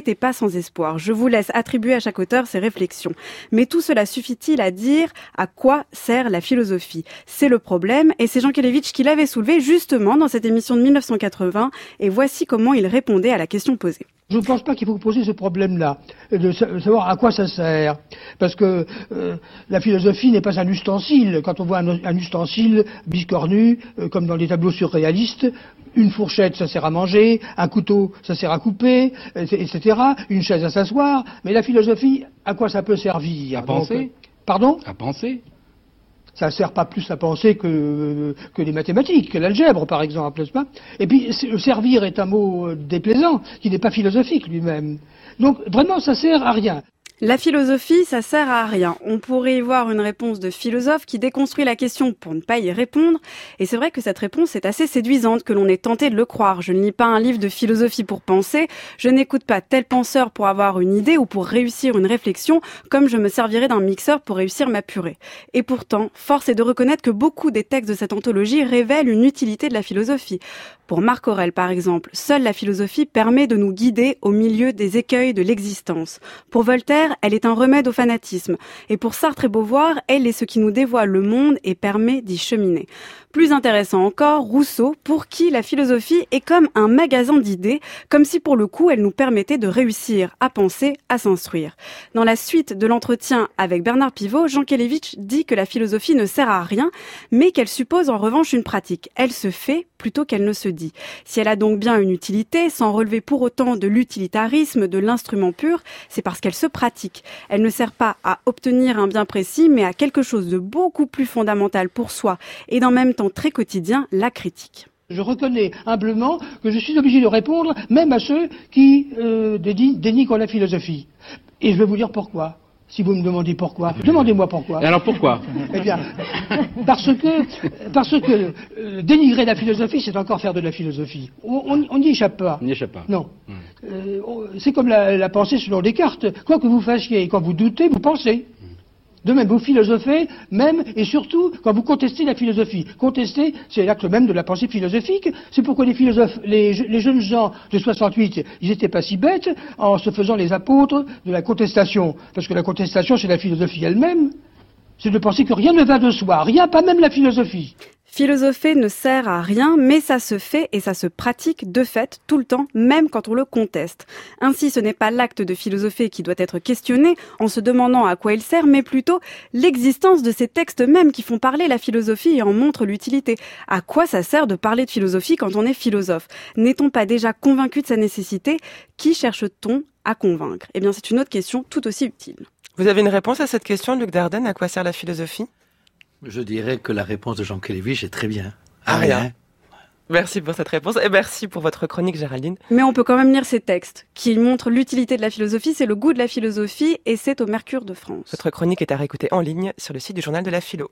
n'était pas sans espoir. Je vous laisse attribuer à chaque auteur ses réflexions. Mais tout cela suffit-il à dire à quoi sert la philosophie ? C'est le problème, et c'est Jankélévitch qui l'avait soulevé justement dans cette émission de mille neuf cent quatre-vingts, et voici comment il répondait à la question posée. Je ne pense pas qu'il faut poser ce problème-là, de savoir à quoi ça sert. Parce que euh, la philosophie n'est pas un ustensile. Quand on voit un, un ustensile biscornu, euh, comme dans les tableaux surréalistes, une fourchette, ça sert à manger, un couteau, ça sert à couper, et cetera, une chaise à s'asseoir. Mais la philosophie, à quoi ça peut servir ? À penser. Donc, pardon ? À penser. Ça ne sert pas plus à penser que, que les mathématiques, que l'algèbre, par exemple, n'est-ce pas ? Et puis, servir est un mot déplaisant, qui n'est pas philosophique lui-même. Donc, vraiment, ça sert à rien. La philosophie, ça sert à rien. On pourrait y voir une réponse de philosophe qui déconstruit la question pour ne pas y répondre. Et c'est vrai que cette réponse est assez séduisante, que l'on est tenté de le croire. Je ne lis pas un livre de philosophie pour penser, je n'écoute pas tel penseur pour avoir une idée ou pour réussir une réflexion, comme je me servirais d'un mixeur pour réussir ma purée. Et pourtant, force est de reconnaître que beaucoup des textes de cette anthologie révèlent une utilité de la philosophie. Pour Marc Aurèle, par exemple, seule la philosophie permet de nous guider au milieu des écueils de l'existence. Pour Voltaire, elle est un remède au fanatisme. Et pour Sartre et Beauvoir, elle est ce qui nous dévoile le monde et permet d'y cheminer. Plus intéressant encore, Rousseau, pour qui la philosophie est comme un magasin d'idées, comme si pour le coup elle nous permettait de réussir à penser, à s'instruire. Dans la suite de l'entretien avec Bernard Pivot, Jankélévitch dit que la philosophie ne sert à rien, mais qu'elle suppose en revanche une pratique. Elle se fait plutôt qu'elle ne se dit. Si elle a donc bien une utilité, sans relever pour autant de l'utilitarisme, de l'instrument pur, c'est parce qu'elle se pratique. Elle ne sert pas à obtenir un bien précis, mais à quelque chose de beaucoup plus fondamental pour soi, et dans le même temps très quotidien, la critique. Je reconnais humblement que je suis obligé de répondre même à ceux qui euh, dénigrent la philosophie. Et je vais vous dire pourquoi. Si vous me demandez pourquoi, demandez-moi pourquoi. Et alors pourquoi ? Eh bien, parce que, parce que euh, dénigrer la philosophie, c'est encore faire de la philosophie. On n'y échappe pas. On n'y échappe pas. Non. Hum. Euh, c'est comme la, la pensée selon Descartes. Quoi que vous fassiez, quand vous doutez, vous pensez. De même, vous philosophez, même et surtout quand vous contestez la philosophie. Contester, c'est l'acte même de la pensée philosophique. C'est pourquoi les philosophes, les, les jeunes gens de soixante-huit, ils n'étaient pas si bêtes en se faisant les apôtres de la contestation. Parce que la contestation, c'est la philosophie elle-même. C'est de penser que rien ne va de soi, rien, pas même la philosophie. Philosopher ne sert à rien, mais ça se fait et ça se pratique de fait tout le temps, même quand on le conteste. Ainsi, ce n'est pas l'acte de philosopher qui doit être questionné en se demandant à quoi il sert, mais plutôt l'existence de ces textes mêmes qui font parler la philosophie et en montrent l'utilité. À quoi ça sert de parler de philosophie quand on est philosophe ? N'est-on pas déjà convaincu de sa nécessité ? Qui cherche-t-on à convaincre ? Eh bien, c'est une autre question tout aussi utile. Vous avez une réponse à cette question, Luc Dardenne ? À quoi sert la philosophie ? Je dirais que la réponse de Jankélévitch est très bien. Ah, rien. rien. Merci pour cette réponse et merci pour votre chronique, Géraldine. Mais on peut quand même lire ces textes qui montrent l'utilité de la philosophie, c'est le goût de la philosophie et c'est au Mercure de France. Votre chronique est à réécouter en ligne sur le site du Journal de la Philo.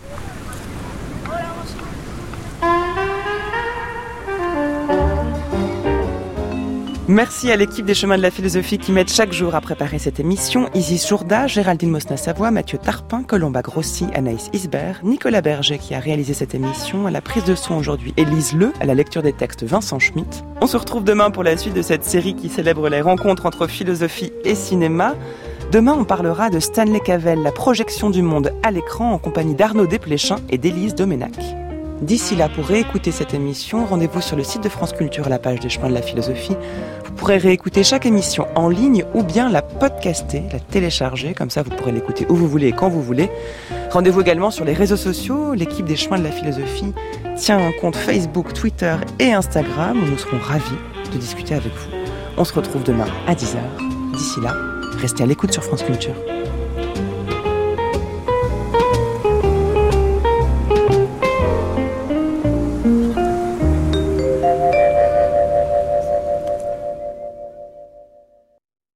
Merci à l'équipe des Chemins de la Philosophie qui m'aide chaque jour à préparer cette émission. Isis Jourda, Géraldine Mosna-Savoie, Mathieu Tarpin, Colomba Grossi, Anaïs Isbert, Nicolas Berger qui a réalisé cette émission, à la prise de son aujourd'hui Élise Le, à la lecture des textes Vincent Schmitt. On se retrouve demain pour la suite de cette série qui célèbre les rencontres entre philosophie et cinéma. Demain, on parlera de Stanley Cavell, la projection du monde à l'écran en compagnie d'Arnaud Desplechin et d'Élise Doménac. D'ici là, pour réécouter cette émission, rendez-vous sur le site de France Culture, la page des Chemins de la Philosophie. Vous pourrez réécouter chaque émission en ligne ou bien la podcaster, la télécharger, comme ça vous pourrez l'écouter où vous voulez et quand vous voulez. Rendez-vous également sur les réseaux sociaux. L'équipe des Chemins de la Philosophie tient un compte Facebook, Twitter et Instagram où nous serons ravis de discuter avec vous. On se retrouve demain à dix heures. D'ici là, restez à l'écoute sur France Culture.